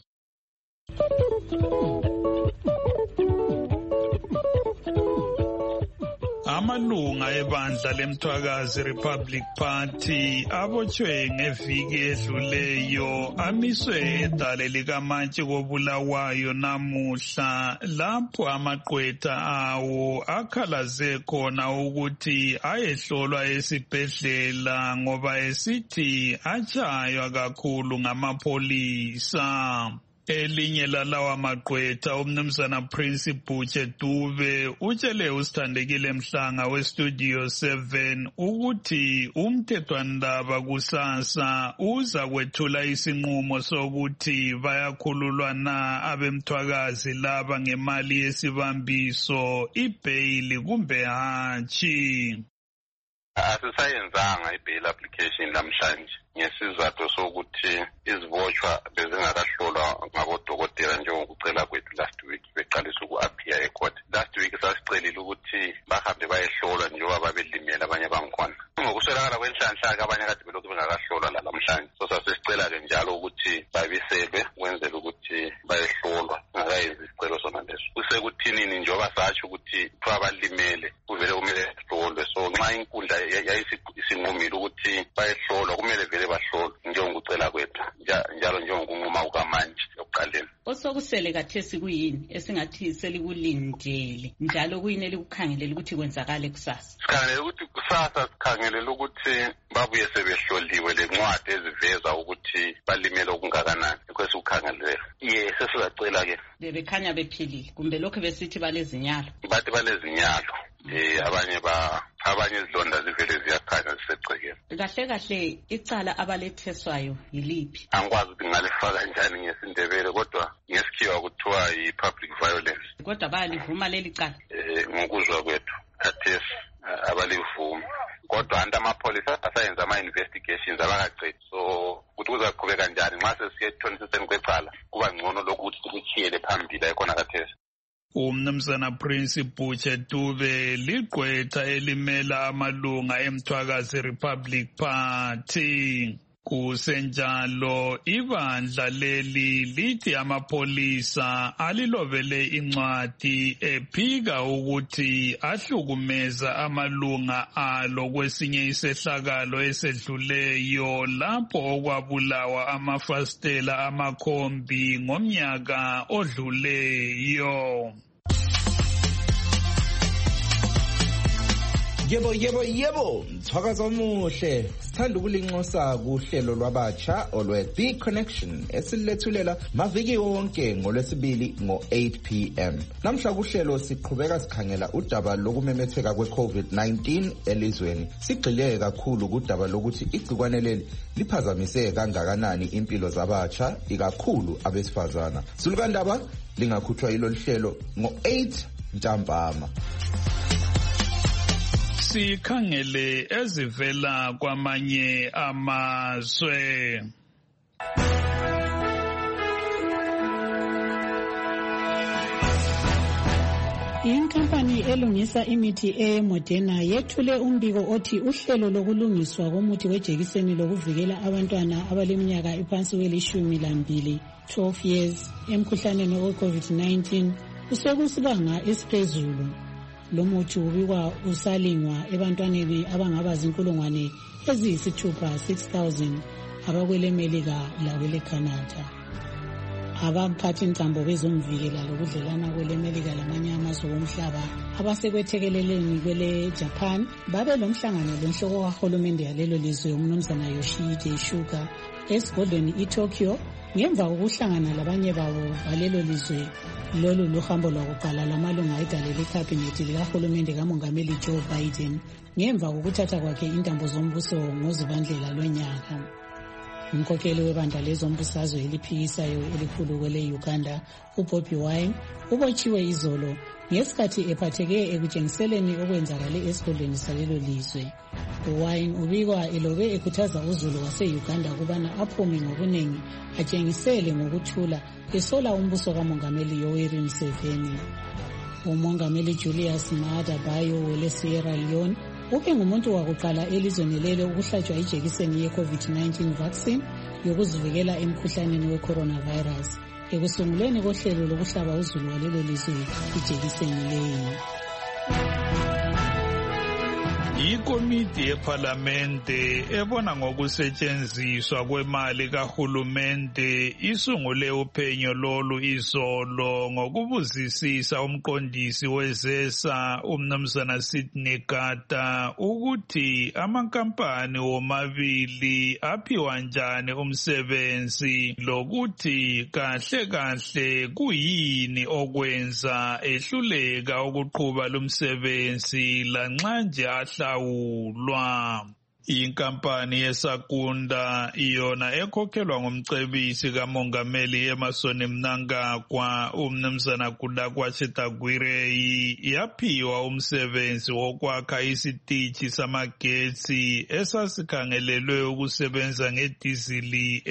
Amalunga ebandla leMthwakazi Republic Party abotshwe ngeviki edluleyo amiswe edale likaMantshi koBulawayo namuhla lapho amaqwetha awo akhalaze khona ukuthi ayehlolwa esibhedlela ngoba esithi atshaywa kakhulu ngamapholisa. Elinye lalawa maqwetha umnumzana Prince Butche Dube utshele usithandekile Mhlanga weStudio seven ukuthi umthethwandaba kusasa uza kwethula isinqumo sokuthi bayakhululwa na abemthwakazi laba ngemali yesibambiso, ibhayili kumbe hatshi. Asisayenzanga i-bail application namhlanje ngesizathu sokuthi izibotshwa bezingakahlolwa ngabodokotela njengokucela kwethu last week beqalisa uku-appear ecourt. Last week sasicelile ukuthi bahambe bayehlolwa njengoba babelimele abanye bangikhona. Ngokuswelakala kwenhlanhla-ke abanye kade belokhu bengakahlolwa la namhlanje. So sasisicela-ke njalo ukuthi babiselwe kwenzela ukuthi bayehlolwa ngakayenzi isicelo sona leso. Kusekuthinini njengoba satsho ukuthi kuthiwa balimele kuvele kumele sihlolwe. So nxa inkundla yayisinqumile ukuthi bayehlolwa kumele vele bahlolwe njengokucela kwethu njalo njengokunquma kukaMantshi yokuqaleni. Osokusele kathesi kuyini esingathi selikulindele njalo kuyini elikukhangelele ukuthi kwenzakale kusasa? Sikhangelele ukuthi kusasa sikhangelele ukuthi babuye sebehloliwe lencwadi eziveza ukuthi balimele okungakanani. Yikho esikukhangelele. Ye sesizacela-ke. Bebekhanya bephilile kumbe lokho besithi balezinyalo? Bathi balezinyalo. Eh abanye ba abanye izilonda zivele ziyakhanya zisegcekeni. Kahle kahle icala abaletheswayo yiliphi? Angikwazi ukuthi ngalifaka njani ngesindebele kodwa ngesikhiwa kuthiwa yi-public violence. Kodwa bayalivuma leli cala? Eh ngokuzwa kwethu khathesi abalivuma. Kodwa anta amapholisa asayenza ama-investigations abakaqedi. So ukuthi kuzaqhubeka njani nxa sesiye ethonisiseni kwecala kuba ngcono lokuthi kuchiyele phambili ekhona khathesi. Umnumzana Prince Butche Dube ligqwetha elimela amalunga eMthwakazi Republic Party. Kusenjalo ibandla leli lithi amapholisa alilobele incwadi ephika ukuthi ahlukumeza amalunga alo kwesinye isehlakalo esedluleyo lapho okwabulawa amafastela amakhombi ngomnyaka odluleyo. Yebo yebo yebo Mthwakazi omuhle sithanda ukulinxosa kuhlelo lwabatsha olwe The Connection esilethulela maviki wonke ngolwesibili ngo eight p m Namhla kuhlelo siqhubeka sikhangela udaba lokumemetheka kwe-COVID nineteen elizweni. Sigxile kakhulu kudaba lokuthi igcikwane leli liphazamise kangakanani impilo zabatsha ikakhulu abesifazana. Sulukandaba lingakhuthwa yilo hlelo ngo eight ntambama. Sikhangele ezivela kwamanye amazwe. Inkampani elungisa imithi eModerna yethule umbiko othi uhlelo lokulungiswa komuthi wejekiseni lokuvikela abantwana abaleminyaka iphansi kwelishumi lambili twelve years emkhuhlaneni we-covid nineteen usekusibanga esiphezulu. Lo muthi ubikwa usalingwa ebantwaneni abangaba zinkulungwane eziyisithupha six thousand abakwele Melika lakwele Canada. Abaphathi nkambo bezomvikela lokudlelana kwele Melika lamanye amazwe omhlaba abasekwethekeleleni kwele Japan babe lomhlangano lenhloko kahulumende yalelo lizwe umnumzana Yoshihide Suga esigodlweni iTokyo ngemva kokuhlangana labanye babo balelo lizwe. Lolu luhambo lwakuqala lamalunga edalele ikhabhinethi likahulumende kamongameli Joe Biden ngemva kokuthatha kwakhe intambo zombuso ngozibandlela lonyaka. Umkhokheli webandla lezombusazwe eliphikisayo elikhulu kwele Uganda uBobi Wine ubotshiwe izolo ngesikhathi ephatheke ekutshengiseleni okwenzakale esigodlweni salelo lizwe. Wine ubikwa elobe ekhuthaza uzulu wase-Uganda ukubana aphume ngobuningi atshengisele ngokuthula esola umbuso kamongameli Yoweri Museveni. Umongameli Julius Maada Bio wele-Sierra Leone ube ngumuntu wakuqala elizweni lelo ukuhlatshwa ijekiseni ye-covid nineteen vaccine yokuzivikela emkhuhlaneni we-coronavirus ekusunguleni kohlelo lokuhlaba uzulu walelo lizwe ijekiseni leyi. Ikomiti yePhalamende ebona ngokusetshenziswa kwemali kahulumende isungule uphenyo lolu izolo ngokubuzisisa umqondisi wezesa umnumzana Sydney Gata ukuthi amankampani womabili aphiwa njani umsebenzi lokuthi kahle kahle kuyini okwenza ehluleka ukuqhuba lumsebenzi lanxa nje ahlawulwa. Inkampani yeSakunda iyona ekhokhelwa ngumcebisi kamongameli Emmerson Mnangagwa umnumzana Kudakwa Chitagwirei yaphiwa umsebenzi wokwakha isitishi samagetsi esasikhangelelwe ukusebenza ngedizili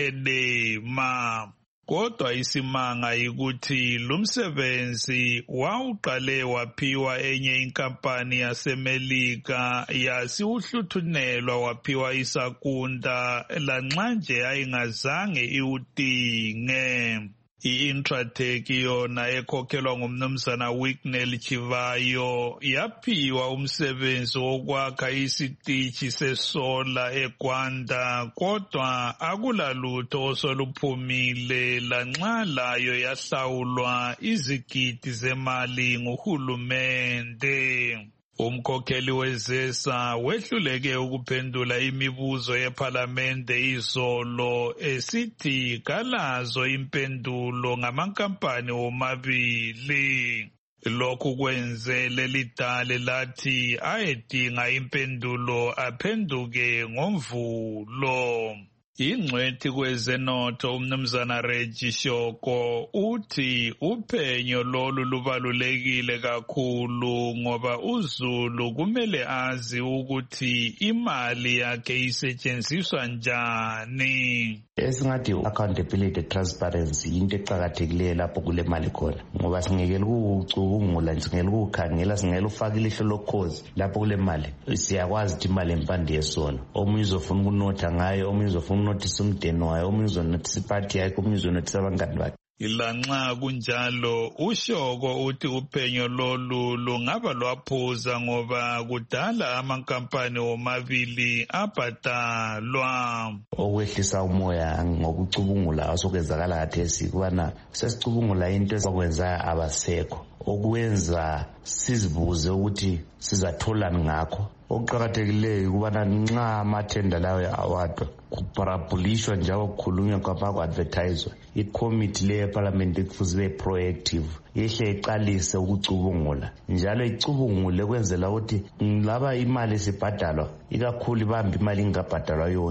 enema. Kodwa isimanga yikuthi lumsebenzi wawuqale waphiwa enye inkampani yaseMelika yasiwuhluthunelwa waphiwa iSakunda lanxa nje ayingazange iwudinge. I-Intratec yona ekhokhelwa ngumnumzana Wicknell Chivayo yaphiwa umsebenzi wokwakha isitishi sesola eGwanda kodwa akulalutho osoluphumile lanxa layo yahlawulwa izigidi zemali nguhulumende. Umkhokheli wezesa wehluleke ukuphendula imibuzo yePhalamende izolo esithi kalazo impendulo ngamankampani womabili. Lokhu kwenze leli dale lathi ayedinga impendulo aphenduke ngoMvulo. Ingcwethi kwezenotho umnumzana Reggie Shoko uthi uphenyo lolu lubalulekile kakhulu ngoba uzulu kumele azi ukuthi imali yakhe isetshenziswa njani. Esingathi accountability transparency into eqhakathekileyo lapho kule mali khona ngoba singekela ukucubungula singekela ukukhangela singekela ufaka ilihlo lokhozi lapho kule mali siyakwazi ukuthi imali empande yesona omunye uzofuna ukunotha ngayo omunye uzofuna unothisa umndeni wayo omunye uzonothisa iphathi yakhe omunye uzonothisa abangani bakhe. Ilanxa kunjalo uShoko uthi uphenyo lolu lungaba lwaphuza ngoba kudala amankampani womabili abhadalwa. Okwehlisa umoya ngokucubungula osokwenzakala khathesi kubana sesicubungula into ezokwenza abasekho okwenza sizibuze ukuthi sizatholani ngakho. Okuqakathekileyo ukubana nxa amathenda lawo awadwa kuparabhulishwa njalo kukhulunywa kwaba-advertiswa ikomiti le yePhalamende kufuze ibe proactive yehle iqalise ukucubungula njalo icubungule kwenzela ukuthi laba imali sibhadalwa ikakhulu ibambe imali ingabhadalwa yonke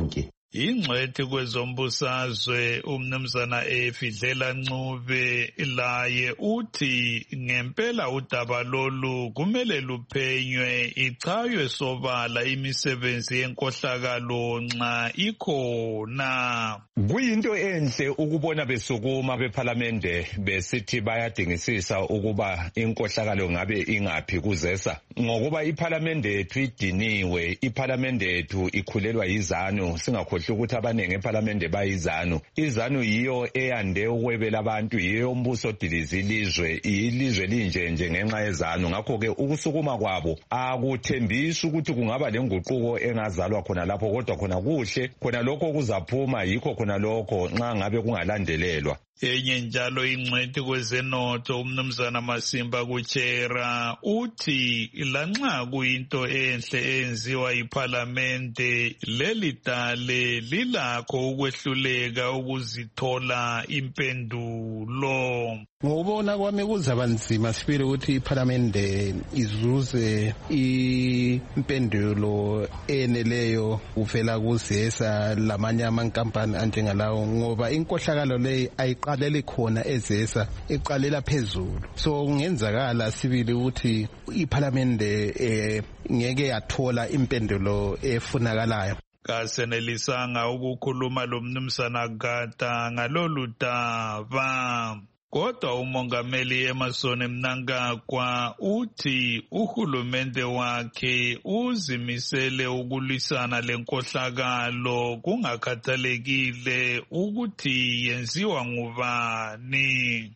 ingcwethi kwezombusazwe umnumzana Efidlela Ncube laye uthi ngempela udaba lolu kumele luphenywe ichaywe sobala imisebenzi yenkohlakalo nxa ikhona. Kuyinto enhle ukubona besukuma beParliamente besithi bayadingisisa ukuba inkohlakalo ngabe ingaphi kuzesa, ngokuba iParliamente yethu idiniwe, iParliamente yethu ikhulelwa yizanu, singakho ukuthi abanenge eParliamente bayizanu. Izanu yiyo eyande ukwebela abantu, yiyo umbuso odiliza ilizwe, ilizwe linje nje ngenxa yezanu. Ngakho ke ukusukuma kwabo akuthembisi ukuthi kungaba lenguquko engazalwa khona lapho, kodwa khona kuhle, khona lokho kuzaphuma, yikho khona lokho nxa ngabe kungalandelelwa. Enye njalo ingcwethi kwezenotho umnumzana Masimba Kuchera uthi lanxa kuyinto enhle enziwa iParliamente, leli dale lilakho ukwehluleka ukuzithola impendulo. Ngokubona kwami kuzaba nzima sibili ukuthi iParliamente izuze impendulo eneleyo uvela kuzesa lamanye amankampani anjengalawo, ngoba inkohlakalo le ayiqaleli khona ezesa, iqalela phezulu. So kungenzakala sibili ukuthi iParliamente eh, ngeke yathola impendulo efunakalayo. Kasenelisanga ukukhuluma lo mnumzana Gata ngalolu daba. Kodwa umongameli Emmerson Mnangagwa uthi uhulumende wakhe uzimisele ukulwisana lenkohlakalo kungakhathalekile ukuthi yenziwa ngubani.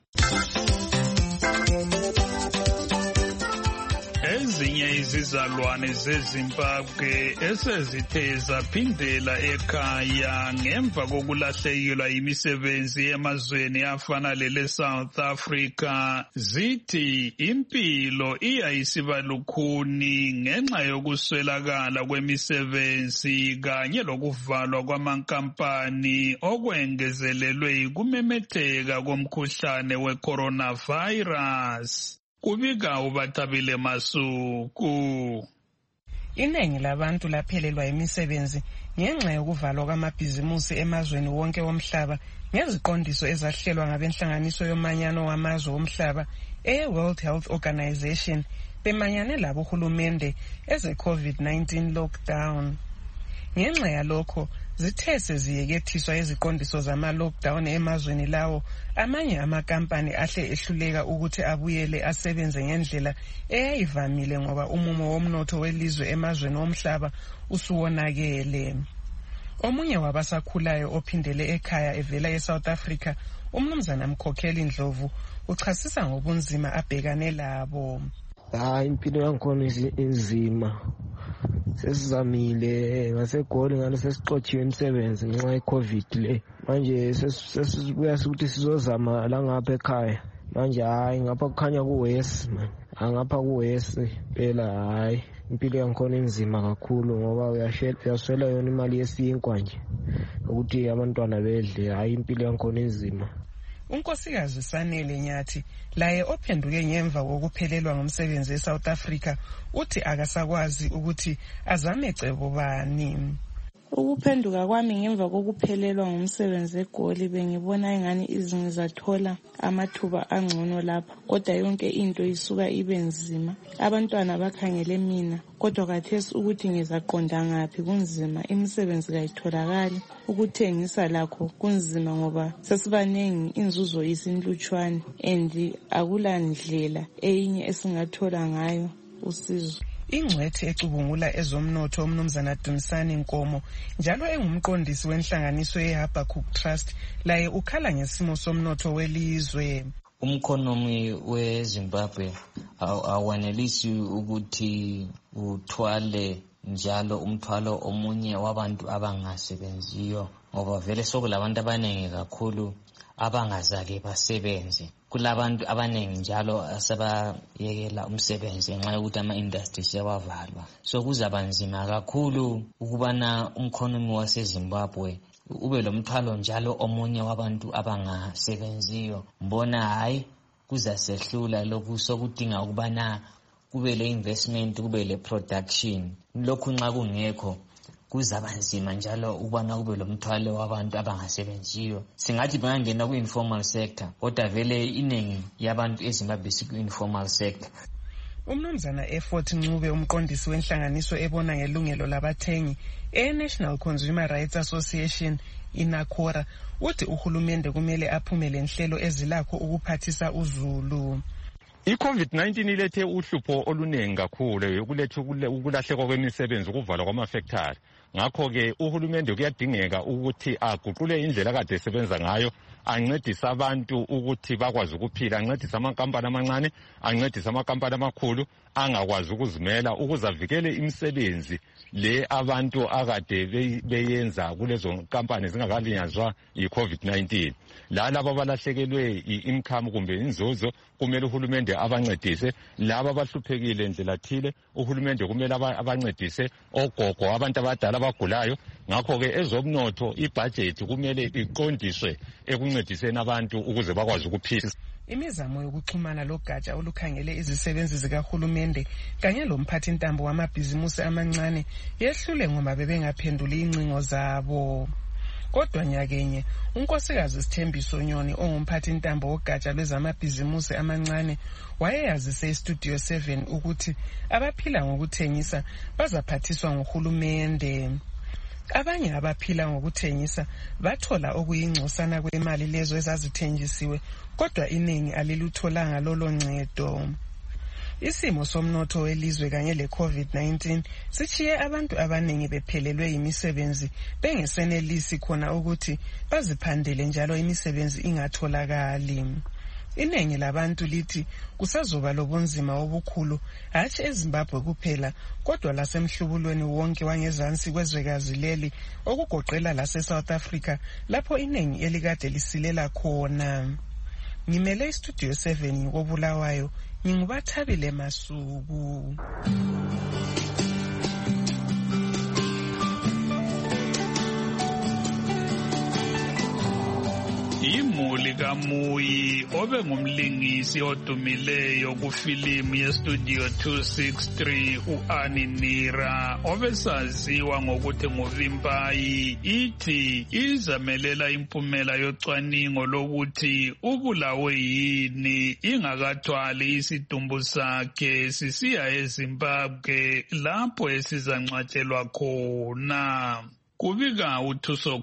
Ezinye izizalwane zeZimbabwe esezithe zaphindela ekhaya ngemva kokulahlekelwa imisebenzi emazweni afana lele South Africa zithi impilo iyayisiba lukhuni ngenxa yokuswelakala kwemisebenzi kanye lokuvalwa kwamankampani okwengezelelwe kumemetheka komkhuhlane we-coronavirus. Kubika uBathabile Masuku. Iningi labantu laphelelwa imisebenzi ngenxa yokuvalwa kwamabhizimusi emazweni wonke womhlaba ngeziqondiso ezahlelwa ngabenhlanganiso yomanyano wamazwe womhlaba e-World Health Organization bemanyane labo hulumende eze-COVID nineteen lockdown. Ngenxa yalokho zithe seziyekethiswa iziqondiso zama-lockdown emazweni lawo, amanye amakampani ahle ehluleka ukuthi abuyele asebenze ngendlela eyayivamile ngoba umumo womnotho welizwe emazweni womhlaba usuwonakele. Omunye wabasakhulayo ophindele ekhaya evela eSouth Africa, umnumzana Mkhokheli Ndlovu, uchasisa ngobunzima abhekane labo. Hayi, impilo yankhona inzima. Sesizamile ngaseGoli ngane sesixotshiwe imisebenzi ngenxa ye-COVID le. Manje sesibuya ukuthi sizozama la ngapha ekhaya. Manje hayi ngapha kukhanya kuwesi man. Angapha kuwesi phela hayi. Impilo yankhona inzima kakhulu ngoba uyaswela yona imali yesinkwa nje ukuthi abantwana bedle. Hayi, impilo yankhona inzima. Unkosikazi Sanele Nyathi laye ophenduke ngemva kokuphelelwa ngumsebenzi eSouth Africa uthi akasakwazi ukuthi azame cebo bani. Ukuphenduka kwami ngemva kokuphelelwa ngumsebenzi eGoli bengibona engani izinto zathola amathuba angcono lapha, kodwa yonke into isuka ibe nzima. Abantwana bakhangele mina, kodwa kathesi ukuthi ngizaqonda ngaphi kunzima, imisebenzi kayitholakali, ukuthengisa lakho kunzima ngoba sesibanengi, inzuzo isinlutshwane and akula ndlela eyinye esingathola ngayo usizo. Ingcwethi ecubungula ezomnotho umnumzana Dumisani Nkomo njalo engumqondisi wenhlanganiso yeHabakkuk Trust laye ukhala ngesimo somnotho welizwe. Umkhonomi weZimbabwe awanelisi ukuthi uthwale njalo umthwalo omunye wabantu abangasebenziyo ngoba vele sokulabantu abaningi kakhulu abangazake basebenze. Kulabantu abaningi njalo asebayekela umsebenzi ngenxa yokuthi ama-industries yawavalwa. So kuzaba nzima kakhulu ukubana umkhonomi waseZimbabwe ube lo mthwalo njalo omunye wabantu abangasebenziyo. Mbona hayi kuzasehlula lokhu, sokudinga ukubana kube le investment, kube le production. Lokhu nxa kungekho kuzaba nzima njalo ukubona kube lo mthwalo wabantu abangasebenziyo. Singathi bangangena ku-informal sector kodwa vele iningi yabantu eZimbabwe siku-informal sector. Umnumzana Effort Ncube umqondisi wenhlanganiso ebona ngelungelo labathengi e-National Consumer Rights Association inakora uthi uhulumende kumele aphumele inhlelo ezilakho ukuphathisa uzulu. I-COVID nineteen ilethe uhlupho oluningi kakhulu ukuletha ukulahlekwa kwemisebenzi, ukuvalwa kwamafactory. Ngakho-ke uhulumende kuyadingeka ukuthi aguqule indlela kade esebenza ngayo, ancedise abantu ukuthi bakwazi ukuphila, ancedise amakampani amancane, ancedise amakampani amakhulu angakwazi ukuzimela ukuze avikele imisebenzi le abantu akade beyenza kulezo nkampani zingakalinyazwa yi-COVID nineteen. Laba abalahlekelwe i-income kumbe inzuzo kumele uhulumende abancedise. Laba abahluphekile ndlela thile uhulumende kumele abancedise, ogogo, abantu abadala abagulayo. Ngakho-ke ezomnotho ibudget kumele iqondiswe ekuncediseni abantu ukuze bakwazi ukuphila. Imizamo yokuxhumana logatsha olukhangele izisebenzi zikahulumende kanye lomphathintambo wamabhizimusi amancane yehlule ngoba bebengaphenduli incingo zabo. Kodwa nyakenye unkosikazi Sithembiso Nyoni ongumphathintambo wogatsha lwezamabhizimusi amancane wayeyazise iStudio seven ukuthi abaphila ngokuthengisa bazaphathiswa nguhulumende. Abanye abaphila ngokuthengisa bathola okuyingcosana kwemali lezo ezazithenjisiwe kodwa iningi alilutholanga lolo ncedo. Isimo somnotho welizwe kanye le-COVID nineteen sichiye abantu abaningi bephelelwe imisebenzi bengesenelisi khona ukuthi baziphandele njalo imisebenzi ingatholakali. Iningi labantu lithi kusazoba lobunzima obukhulu hatshi eZimbabwe kuphela kodwa lasemhlubulweni wonke wangezansi kwezwekazi leli okugoqela lase-South Africa lapho iningi elikade lisilela khona. Ngimele iStudio seven ngobulawayo, ngingubathabile Masuku. Imuli kaMuyi obe ngumlingisi odumileyo kufilimu yeStudio two sixty-three u-Annie Nira obesaziwa ngokuthi nguVimbayi ithi izamelela impumela yocwaningo lokuthi ubulawe yini ingakathwali isidumbu sakhe sisiya eZimbabwe lapho esizangcwatshelwa khona. Kubika uThuso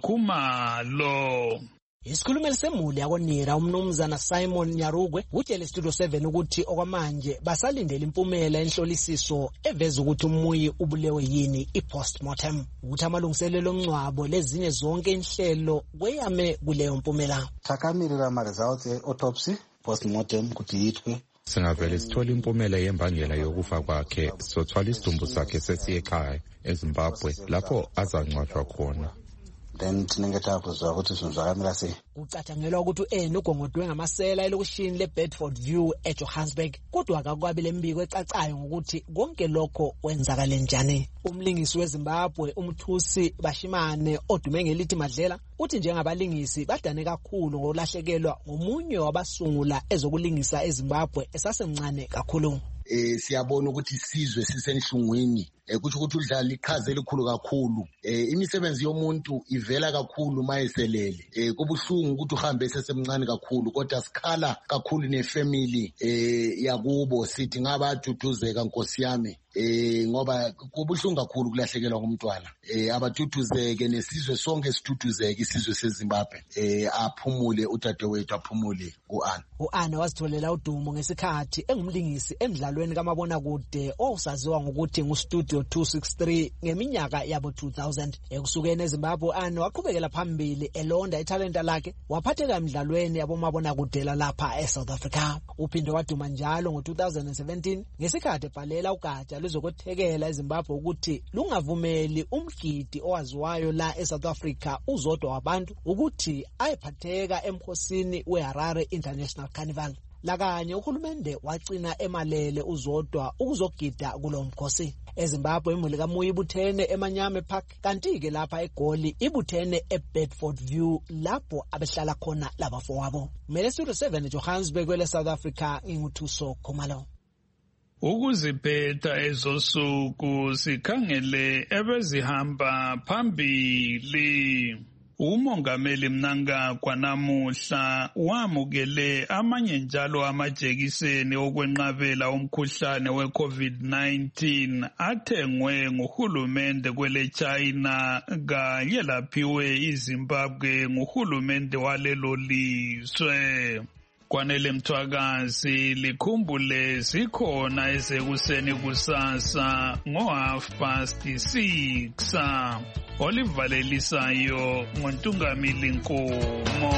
Khumalo. Isikhulumeli semuli yakonira umnumzana Simon Nyarugwe utshele Studio seven ukuthi okwamanje basalindele impumela enhlolisiso eveza ukuthi uMuyi ubulewe yini i-postmortem, ukuthi amalungiselelo omncwabo lezinye zonke inhlelo kweyame kuleyo mpumela. Takamirira ama-results e-autopsy postmortem kuti yithwe singavele sithole impumela yembangela yokufa kwakhe, sothwala isidumbu sakhe sesiye ekhaya eZimbabwe lapho azangcwatshwa khona. Then tinengeta kuzwa ukuthi sizwakamela se kucatshangelwa ukuthi ene ugongodwe ngamasela elokushini leBedford View eJohannesburg kodwa akakwabile imbiko ecacayo ngokuthi konke lokho kwenzakale njani. Umlingisi weZimbabwe uMthusi Bashimane odume ngelithi Madlela uthi njengabalingisi badane kakhulu ngolahlekelwa ngomunye wabasungula ezokulingisa eZimbabwe esasemncane kakhulu. Eh siyabona ukuthi isizwe sisenhlungwini ekuthi ukuthi udlala iqhaza elikhulu kakhulu. Eh imisebenzi yomuntu ivela kakhulu mayeselele. Eh kubuhlungu ukuthi uhambe esesemncane kakhulu kodwa sikhala kakhulu nefamily eh yakubo sithi ngabathutuzeka Nkosi yami. Eh ngoba kubuhlungu kakhulu kulahlekelwa ngumntwana. Eh abathuthuzeke nesizwe sonke sithuthuzeke isizwe seZimbabwe. Eh aphumule udadewethu aphumule uAnna. uAnna wazitholela udumo ngesikhathi engumlingisi emidlalweni kamabona kude osaziwa ngokuthi nguStudio two sixty-three ngeminyaka yabo two thousand. Ekusukeni eZimbabwe uAnna waqhubekela phambili elonda italenta lakhe waphatheka emidlalweni yabomabona kudela lapha eSouth Africa. Uphinde waduma njalo ngo two thousand seventeen ngesikhathi ebhalela ugatsha luzokwethekela eZimbabwe ukuthi lungavumeli umgidi owaziwayo la eSouth Africa uzodwa wabantu ukuthi ayephatheka emkhosini weHarare International Carnival. Lakanye uhulumende wacina emalele uzodwa ukuzogida kulo mkhosi. eZimbabwe imuli kaMuyi ibuthene eManyame Park kanti ke lapha eGoli ibuthene eBedford View lapho abehlala khona labafowabo. Mele Studio seven eJohannesburg kwele South Africa inguthuso Khumalo. Ukuziphetha ezosuku sikhangele ebezihamba phambili. Umongameli Mnangagwa namuhla wamukele amanye njalo amajekiseni okwenqabela umkhuhlane we-COVID nineteen athengwe nguhulumende kwele China kanye laphiwe iZimbabwe nguhulumende walelo lizwe. Kwanele Mthwakazi likhumbule sikhona esekuseni kusasa ngo half past six. Olivalelisayo ngoNtungamili Nkomo.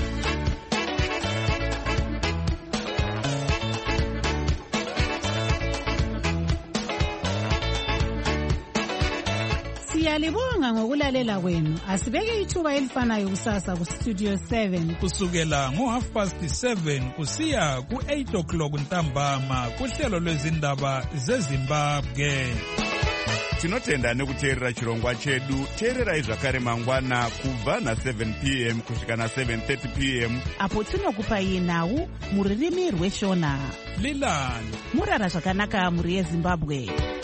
Siyalibonga ngokulalela kwenu. Asibeke ithuba elifanayo kusasa ku Studio seven. Kusukela ngo half past seven kusiya ku eight o'clock ntambama kuhlelo lwezindaba zeZimbabwe. Tinotenda nekuteerera chirongwa chedu. Teererai zvakare mangwana kubva na seven p m kusvika na seven thirty p m apo tinokupai nhau muririmi rweshona. Lilani murara zvakanaka muri yeZimbabwe.